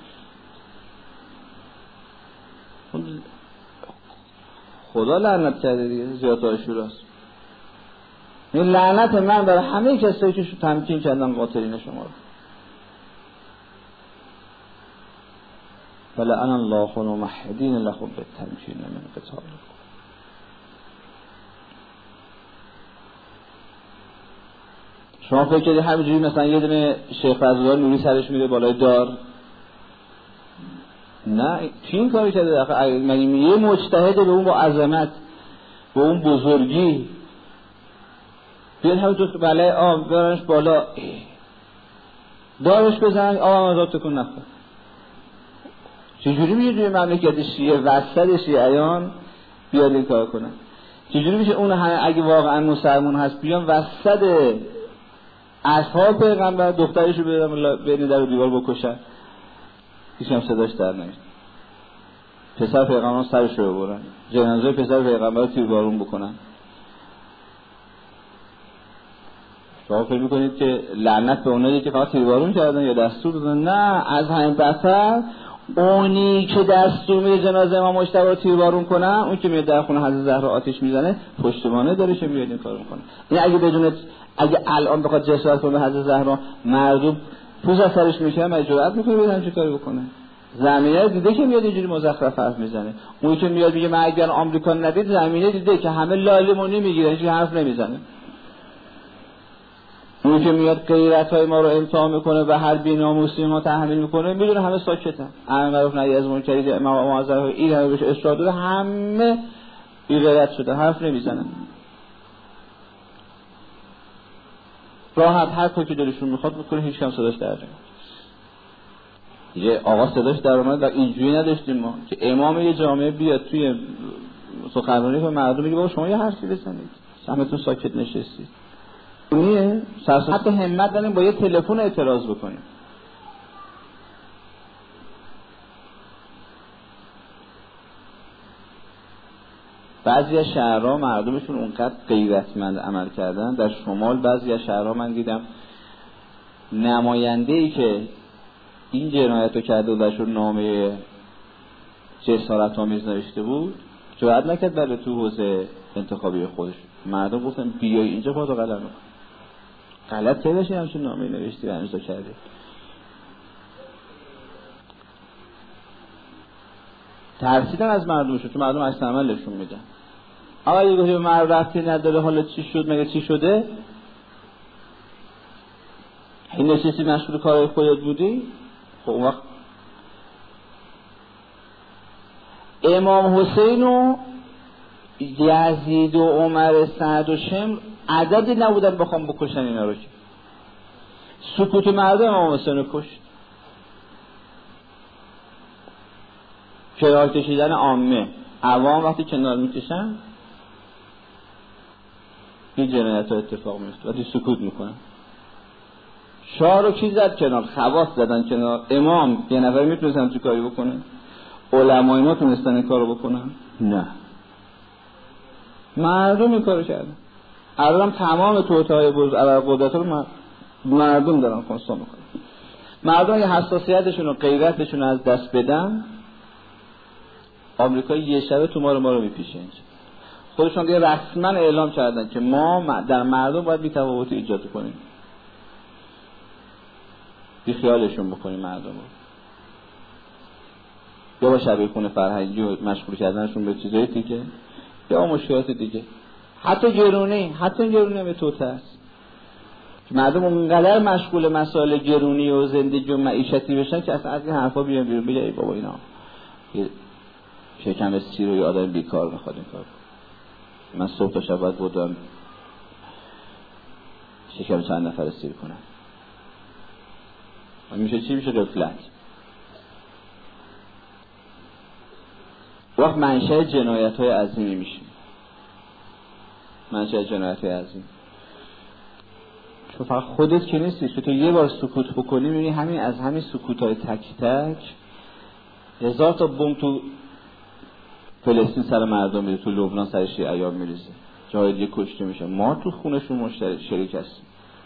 خدا لعنت کرده دیگه، زیاد عاشوراست. این لعنت من برای همه کسایی که تمکین کردن قاتلین شما رو. فلعن الله الممهدین لكم بالتمکین من قتالکم. شما فکر کنید همینجوری مثلا یه دونه شیخ فضلالله نوری سرش میره بالای دار؟ نه، چی این کاری کرده؟ مگه یه مجتهد به اون با عظمت، به اون بزرگی بیان همینطور که بله برنش بالا دارش بزن آزاد کن نخور. چجوری میشه توی مملکت شیعه وسط شیعیان بیاد این کار کنن؟ چجوری میشه اون اگه واقعا مسلمان هست بیان وسط اصحاب پیغمبر دخترشو بین در و دیوار بکشن؟ هیچ هم صداش در نمیاد. پسر پیغمبر سرش رو ببرن، جنازه پسر پیغمبر رو تیربارون بکنن. شما فکر میکنید که لعنت به اونایی که فقط تیربارون کردن یا دستور دادن؟ نه، از همین بسر اونی که دستور میده جنازه امام مجتبی رو تیربارون کنن، اون که میاد در خونه حضرت زهرا آتش میزنه پشتوانه داره که میاد این کارو میکنه. این اگه الان بخواد جسارت کنه حضرت زهرا، مردم پوز از سرش میکنه، مگه جرأت میکنه بیاد همچین کاری بکنه؟ زمینه دیده که میاد اینجوری مزخرف حرف میزنه. اونی که میاد میگه من اگر آمریکا ندید، زمینه دیده که همه لالمونی میگیرن، هیچ حرف نمیزنه. اونی که میاد غیرت‌های ما رو امتحان میکنه و هر بی‌ناموسی ما تحمیل میکنه، میدونه همه ساکتن. امر معروف نهی از منکر امام معظم این همه بهش اصرار داره، همه بی غیرت شده، حرف نمیزنن. راحت هر کاری که دلشون میخواد میکنه، هیچ کم صداش در نمیاد. یه آقا صداش در اومد و اینجوری نداشتیم ما که امام یه جامعه بیاد توی سخنرانی به مردم میگه بابا شما یه حرفی بزنید، همتون ساکت نشستید. اونیه حتی همت داریم با یه تلفن اعتراض بکنیم. بعضی از شهرها مردمشون اونقدر غیرتمند عمل کردن. در شمال بعضی از شهرها من دیدم نماینده‌ای که این جنایت رو کرده و درشون نامه جسارت آمیز نوشته بود، جرئت نکرد برای تو حوزه انتخابی خودش. مردم گفتن بیای اینجا پا تو قلم کن. غلط کردی همچین نامه نوشتی و امضا کردی. ترسیدن از مردمشون، چون مردم عکس عمل نشون میدن. اما اگه گفتی مرد رفتی نداره، حالا چی شد؟ مگه چی شده؟ این نشستی مشغول کارهای خودت بودی؟ خب اون وقت امام حسین و یزید و عمر سعد و شمر عددی نبودن بخوام بکشن اینا رو. که سکوت مردم امام حسین رو کشت. کنار کشیدن عامه، عوام وقتی کنار میکشن این جنایت ها اتفاق میفته، وقتی سکوت میکنن. شاه رو کی زد کنار؟ خواص زدن کنار. امام یه نفر میتونستن چه کاری بکنه؟ علمای ما تونستن این کارو بکنن؟ نه، مردم این کارو کردن. الان تمام توطئه‌های قدرت رو مردم دارن کنسا میکنن. مردم اگه حساسیتشون و غیرتشون از دست بدن، آمریکا یه شبه تو ما رو میپیشه. اینجا خودشون دیگه رسما اعلام کردن که ما در مردم باید بی‌تفاوتی ایجاد کنیم، بی خیالشون بکنیم مردم رو، یا با شبیه خونه فرهنگی و مشغول کردنشون به چیزای دیگه، یا مشکلات دیگه. حتی گرونی هم توته است. مردم اونقدر مشغول مسائل گرونی و زندگی و معیشتی بشن که اصلا از این حرفا بیان بیرون بگه ای بابا اینا شکم سیر و یه آدم بیکار میخواد این کار. من صبح تا شب باید بودم شکم چند نفر سیر کنم. میشه چی؟ میشه غفلت. وقت منشأ جنایت‌های عظیمی میشه. منشأ جنایت‌های عظیم. چون فقط خودت که نیستی، تو یه بار سکوت بکنی میبینی همین از همین سکوت‌های تک تک 1000 تا بمب تو فلسطین سر مردم میره، تو لبنان سر شیعیان میریزه، جای دیگه کشته میشه. ما تو خونشون شریک هستیم.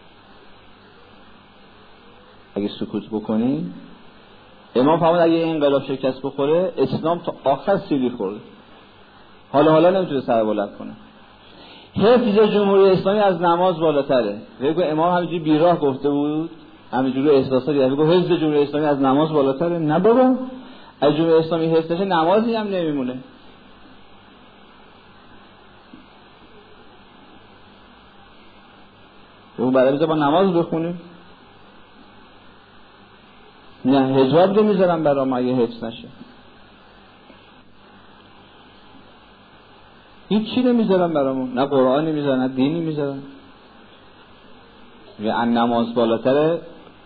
اگه سکوت بکنی، امام فرمود اگه این انقلاب شکست بخوره، اسلام تا آخر سیلی خورده. حالا نمیتونه سر بلند کنه. حفظ جمهوری اسلامی از نماز بالاتره. بگو امام همینجوری بیراه گفته بود، همینجوری احساساتی بگو حفظ جمهوری اسلامی از نماز بالاتره. نه بابا، از جمهوری اسلامی حفظ نشه نمازی هم نمیمونه. بگو برای با نماز بخونیم. نه حجاب رو میذارم برام اگه حفظ نشه. هیچ چی نمیذارم برامون، نه قرآن نمیذارم، نه دینی میذارم. یه نماز بالاتره.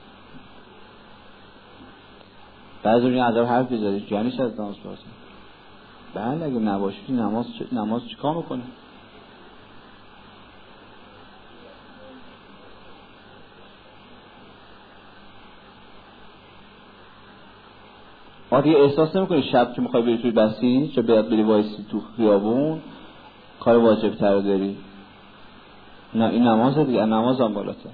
بعضی این عذاب حرف بذاری جانش از نماز بالاتره. بله اگه نباشی نماز چیکار میکنه؟ دیگه احساس نمی‌کنی شب که می‌خوای بری توی بسیج چه باید بری وایسی تو خیابون کار واجب تر داری؟ نه این نمازه دیگه، نماز هم بالاتر.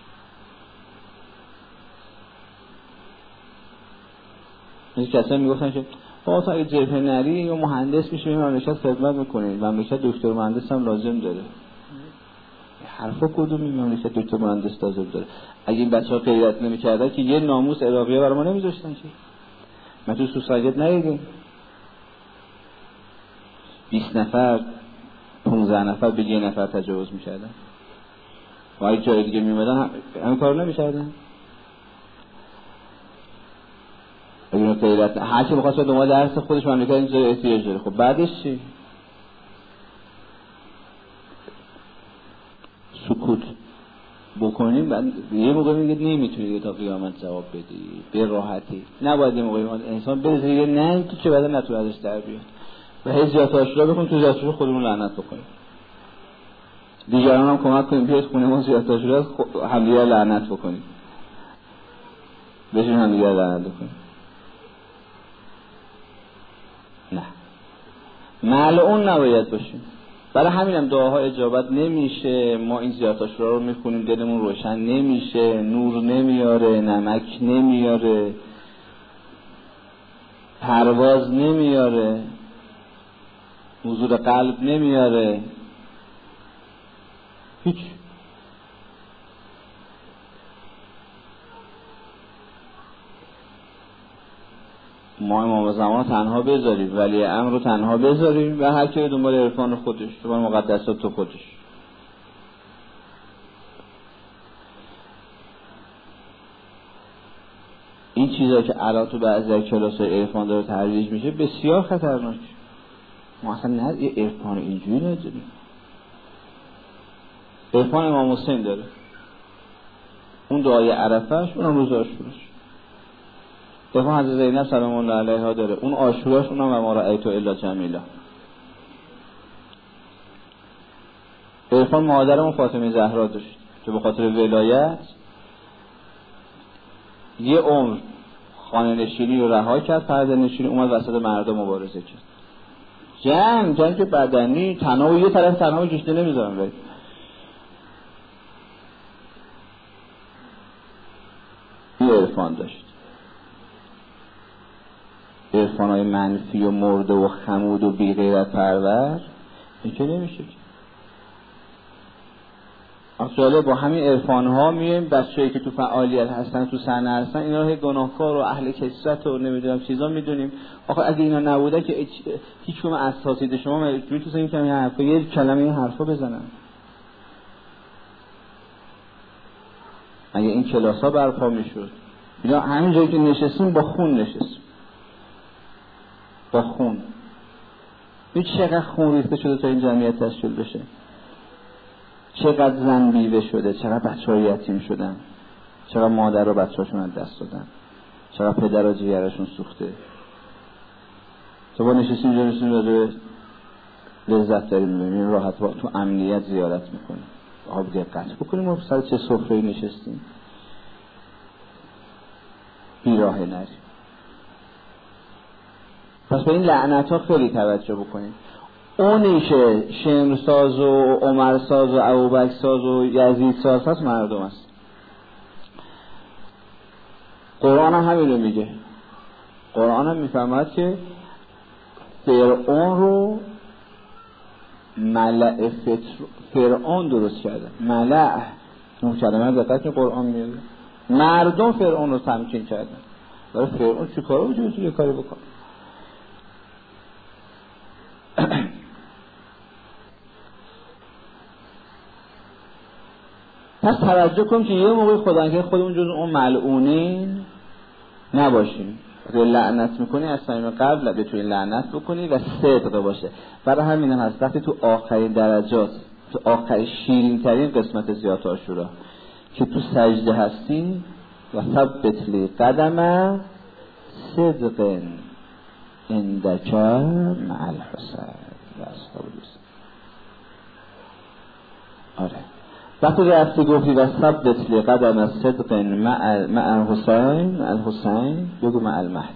این کسایی میگفتن که با تا اگه جبهه نری یا مهندس میشه مملکت خدمت میکنه، مملکت دکتر مهندس هم لازم داره. حرفا کدومی مملکت دکتر مهندس لازم داره؟ اگه این بچه‌ها غیرت نمی‌کردن که یه ناموس عراقیه برای ما نمی‌ذاشتن که. من تو سوسایت ندیدم 20 نفر 15 نفر به یه نفر تجاوز می‌کردن. و اگه جای دیگه می‌اومدن همین کارو نمی‌کردن. اگه غیرت هر کی بخواد دنبال درس خودش مملکت اینجا احتیاج داره. خب بعدش چی؟ سکوت بکنیم. بعد یه موقع میگه نمیتونی تا قیامت جواب بدی به راحتی. نباید یه موقع انسان بذاره نه تو چه بعدا نتونه ازش در بیاد و هی زیاد عاشورا بکنیم، تو زیاد عاشورا خودمون لعنت بکنیم، دیگران هم کمک کنیم بیاد خونه ما زیاد عاشورا همدیگه لعنت بکنیم، بشین همدیگه لعنت بکنیم. نه ملعون نباید باشیم. برای همینم دعاها اجابت نمیشه. ما این زیاد عاشورا رو میخونیم دلمون روشن نمیشه، نور نمیاره، نمک نمیاره، پرواز نمیاره، حضور قلب نمیاره، هیچ. ما امام زمان تنها بذاریم، ولی امر رو تنها بذاریم و هر کی دنبال عرفان خودش، دنبال مقدسات خودش. این چیزا که الان تو بعضی از کلاس‌های عرفان داره ترویج میشه بسیار خطرناک. ما اصلا نه یه عرفان اینجوری نداریم. عرفان امام حسین داره، اون دعای عرفه‌اش، اونم روز عاشوراش. عرفان حضرت زینب سلام الله علیها داره، اون عاشوراش، اونم و ما رأیت الا جمیلا. عرفان مادرمون فاطمه زهرا داشت که به خاطر ولایت یه عمر خانه نشینی رو رها کرد، پرده نشینی اومد وسط مردم مبارزه کرد. جنگ بدنی، تنها یه طرف تنها کشته نمیذارن برید. این عرفان داشت، عرفان‌های منفی و مرده و خمود و بی غیرت پرور، این که نمیشه که. اصلا با همین عرفان‌ها میایم بچه‌ای که تو فعالیت هستن، تو صحنه هستن، اینا رو گناهکار و اهل کثرت و نمیدونم چیزا میدونیم. آخه اگه اینا نبوده که هیچ کدوم اساتید شما مجبوری تو این کمی حرفا یه کلمه این حرفا بزنن. اگه این کلاس‌ها برپا میشد، اینا همین جایی که نشستیم با خون نشستیم، با خون. این چقدر خون ریخته شده تا این جمعیت تشکیل بشه، چقدر زن بیوه شده، چقدر بچه‌ها یتیم شدن، چقدر مادر و بچه‌هاشون از دست دادن، چقدر پدر و جیگرشون سوخته. تو با نشستیم اینجا نشستیم داره لذت داریم می‌بینیم، راحت با تو امنیت زیارت می‌کنیم. آب دقت بکنیم ما سر چه سفره‌ای نشستیم، بیراه نریم. پس به این لعنت‌ها خیلی توجه بکنیم. اونی که شمرساز و عمرساز و ابوبکرساز و یزیدساز هست مردم است. قرآن هم همین رو میگه. قرآن هم میفهمد که فرعون رو ملع فرعون درست کرده. ملع اون کلمه دقت که قرآن میگه مردم فرعون رو تمکین کردن. برای فرعون چی کاره بوده یه کاری بکن. پس توجه کن که یه موقع خدا که خودمون جز اون ملعونین نباشیم. اگه لعنت میکنی از صمیم قلب بتونی لعنت بکنی و صدق باشه. برای همین هم هست وقتی تو آخرین درجات، تو آخرین شیرین ترین قسمت زیارت عاشورا که تو سجده هستی و ثبت لی قدم صدق اندک مع الحسین و اصحاب الحسین. آره وقتی رفتی گفتی و ثبت لی قدم صدق مع الحسین بگو مع المهدی.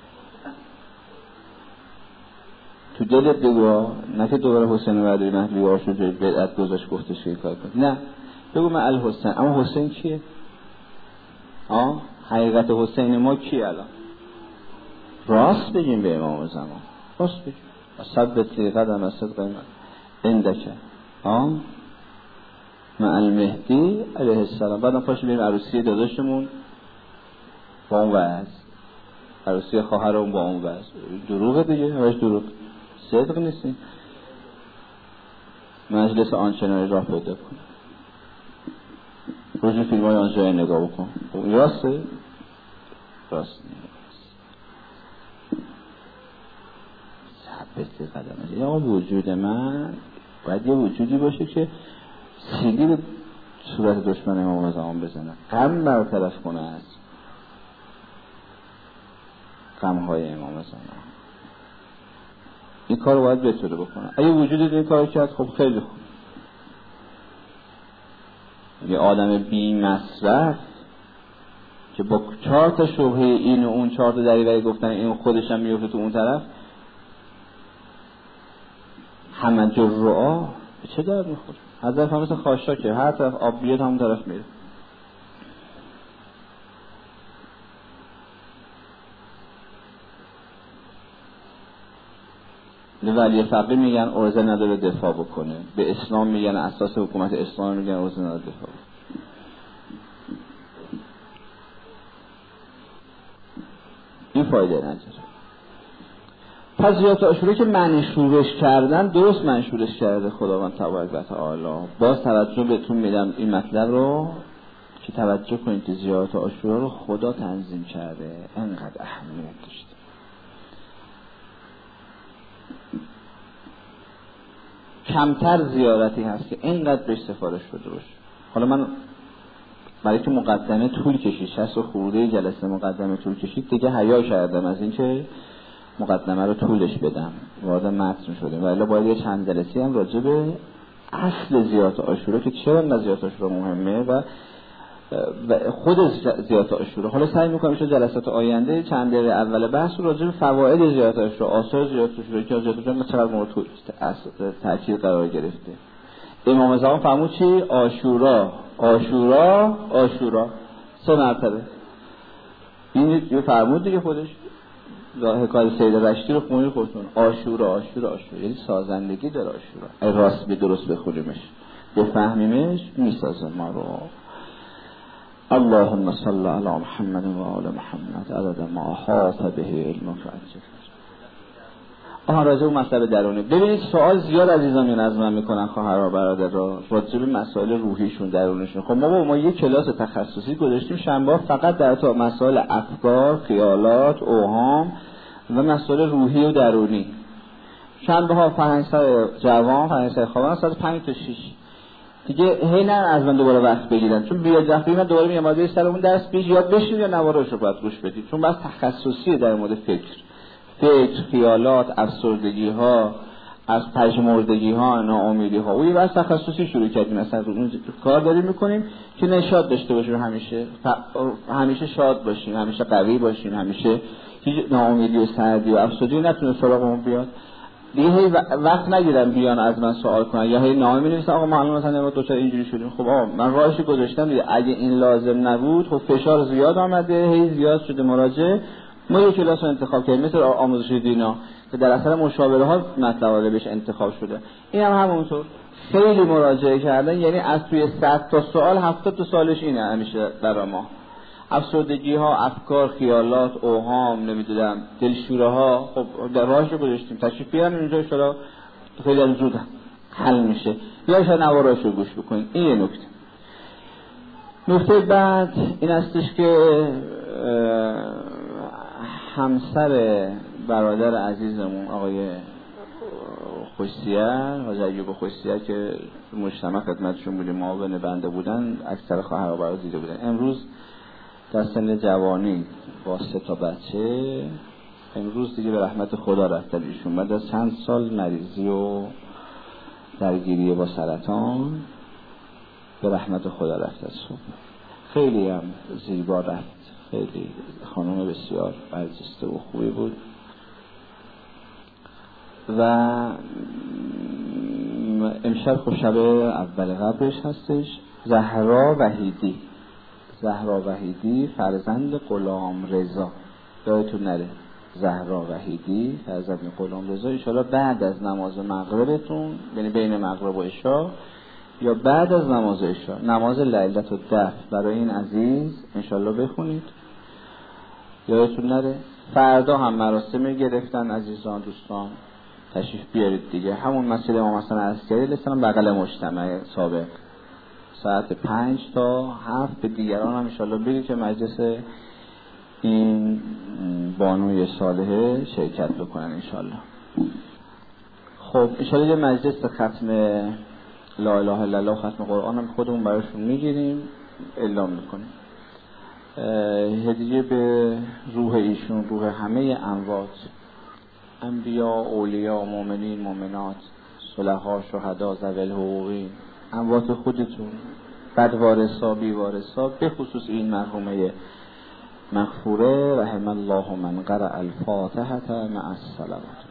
تو دلت بگو، نه که دوباره حسین و بعدی مهدی وارشو جای بدعت گذاشت گفتش که کار کنی، نه بگو مع الحسین. اما حسین کیه؟ حقیقت حسین ما کیه الان؟ راست بگیم به امام زمان، راست بگیم و ثبت لی قدم صدق اندک مع المهدی علیه السلام. بعدم پاشو بریم عروسی داداشمون با اون وضع، عروسی خواهرمون با اون وضع. دروغه دیگه، همش دروغ، صدق نیستیم. مجلس آنچنانی راه پیدا کن، روزی فیلم های آنچنانی نگاه بکن. راسته؟ راست نیست. ثبت قدمه. یا وجود من باید یه وجودی باشه که سیلی به صورت دشمن امام زمان بزنه، غم برطرف کنه از غمهای امام زمان. این کار رو باید بتونه بکنه. اگه وجودی این کار کرد خب خیلی خوب. یه آدم بی مصرف که با 4 تا شبهه این و اون 4 تا دریوری گفتن این خودش هم میفته تو اون طرف، همه جرعا به چه درد میخوره؟ حضرت هم مثل خاشاکه، هر طرف آب بیاد همون طرف میره. ولی فقیه میگن عرضه نداره دفاع بکنه، به اسلام میگن اساس حکومت اسلام میگن عرضه نداره دفاع بکنه. این فایده نداره. پس زیارت عاشورا که منشورش کردن، درست منشورش کرده خداوند تبارک و تعالی. باز توجه بهتون میدم این مطلب رو که توجه کنید که زیارت عاشورا رو خدا تنظیم کرده، انقدر اهمیت داشته. کمتر زیارتی هست که اینقدر بهش سفارش شده باشه. حالا من برای که مقدمه طول کشید، 60 خورده جلسه مقدمه طول کشید، دیگه حیا کردم از این که مقدمه رو طولش بدم، وارد متن شدیم. ولی باید یه چند جلسه هم راجع به اصل زیارت عاشورا که چرا زیارت عاشورا مهمه و خود زیارت عاشورا. حالا سعی می‌کنم تو جلسات آینده چند دقیقه اول بحث رو راجع به فواید زیارت عاشورا، آثار زیارت عاشورا که زیارت عاشورا چقدر مورد تاکید قرار گرفته. امام زمان فرمود چی؟ عاشورا عاشورا عاشورا 3 مرتبه. این یه فرمود دیگه خودش. حکایت سید رشتی رو خونید خودتون. عاشورا عاشورا عاشورا یعنی سازندگی داره عاشورا. اگه راست به درست بخونیمش بفهمیمش میسازه ما رو. اللهم صل علی محمد و آل محمد عدد ما احاط به علمک راجع به مسئله درونی. ببینید سوال زیاد عزیزان میان از من میکنن خواهرها برادرها راجع به مسائل روحیشون درونشون. خب ما یک کلاس تخصصی گذاشتیم شنبه فقط در تو مسائل افکار، خیالات، اوهام و مسائل روحی و درونی. شنبه ها فرهنگسر جوان، فرهنگسر خوابان ساعت 5 تا 6 دیگه. هی نه از من دوباره وقت بگیرن چون بیاد وقتی من دوباره میام ماده سر اون درس پیش یاد بشین یا نوارش رو باید گوش بدید چون بس تخصصی در مورد فکر، خیالات، افسردگی ها، از پژمردگی ها، ناامیدی ها. اون بس تخصصی شروع کردیم مثلا اون کار داریم میکنیم که نشاط داشته باشیم، همیشه شاد باشیم، همیشه قوی باشیم، همیشه هیچ ناامیدی و سردی و افسردگی نتونه سراغمون بیاد. دیگه هی وقت نگیرن بیان از من سوال کنن یا هی نامه می‌نویسن آقا ما الان مثلا دو تا اینجوری شدیم. خب آقا من راهش گذاشتم دیگه. اگه این لازم نبود خب فشار زیاد آمده، هی زیاد شده مراجعه. ما یک کلاس رو انتخاب کردیم مثل آموزش دینا که در اثر مشاوره ها مطلب بهش انتخاب شده. این هم همونطور خیلی مراجعه کردن، یعنی از توی 100 تا سوال 70 تا سوالش اینه همیشه برای ما. افسردگی ها، افکار، خیالات، اوهام، نمیدونم دلشوره خب در راهش رو گذاشتیم. تشریف بیارن اینجا ان شاءالله خیلی زود حل میشه. یا شاید نوارش رو گوش بکنید. این یه نکته بعد این استش که همسر برادر عزیزمون آقای خوشسیر، حاجی ایوب خوشسیر که مجتمع خدمتشون بودیم، معاون بنده بودن، اکثر خواهر و برادر دیده بودن، امروز در سن جوانی با 3 تا بچه امروز دیگه به رحمت خدا رفتن ایشون. بعد از چند سال مریضی و درگیری با سرطان به رحمت خدا رفت از صبح. خیلی هم زیبا رفت، خیلی خانم بسیار برجسته و خوبی بود. و امشب خب شب اول قبرش هستش. زهرا وحیدی فرزند غلام رضا، یادتون نره زهرا وحیدی فرزند غلام رضا. ان شاءالله بعد از نماز مغربتون، یعنی بین مغرب و عشا یا بعد از نماز عشا، نماز لیلة الدفن برای این عزیز ان شاءالله بخونید. یادتون نره فردا هم مراسم گرفتن عزیزان دوستان، تشریف بیارید دیگه. همون مسجد امام حسن عسکری لسان بغل مجتمع سابق ساعت 5 تا 7 به دیگران هم ان شاءالله برید که مجلس این بانوی صالحه شرکت بکنن ان شاءالله. خب ان شاءالله یه مجلس ختم لا اله الا الله، ختم قرآن هم خودمون براشون میگیریم، اعلام میکنیم. هدیه به روح ایشون، روح همه اموات، انبیا، اولیا، مؤمنین، مؤمنات، صلحا، شهدا، ذوی الحقوقین، اموات خودتون، بدوارثا، بیوارثا، به خصوص این مرحومه مغفوره رحم الله من قرأ الفاتحه مع الصلوات.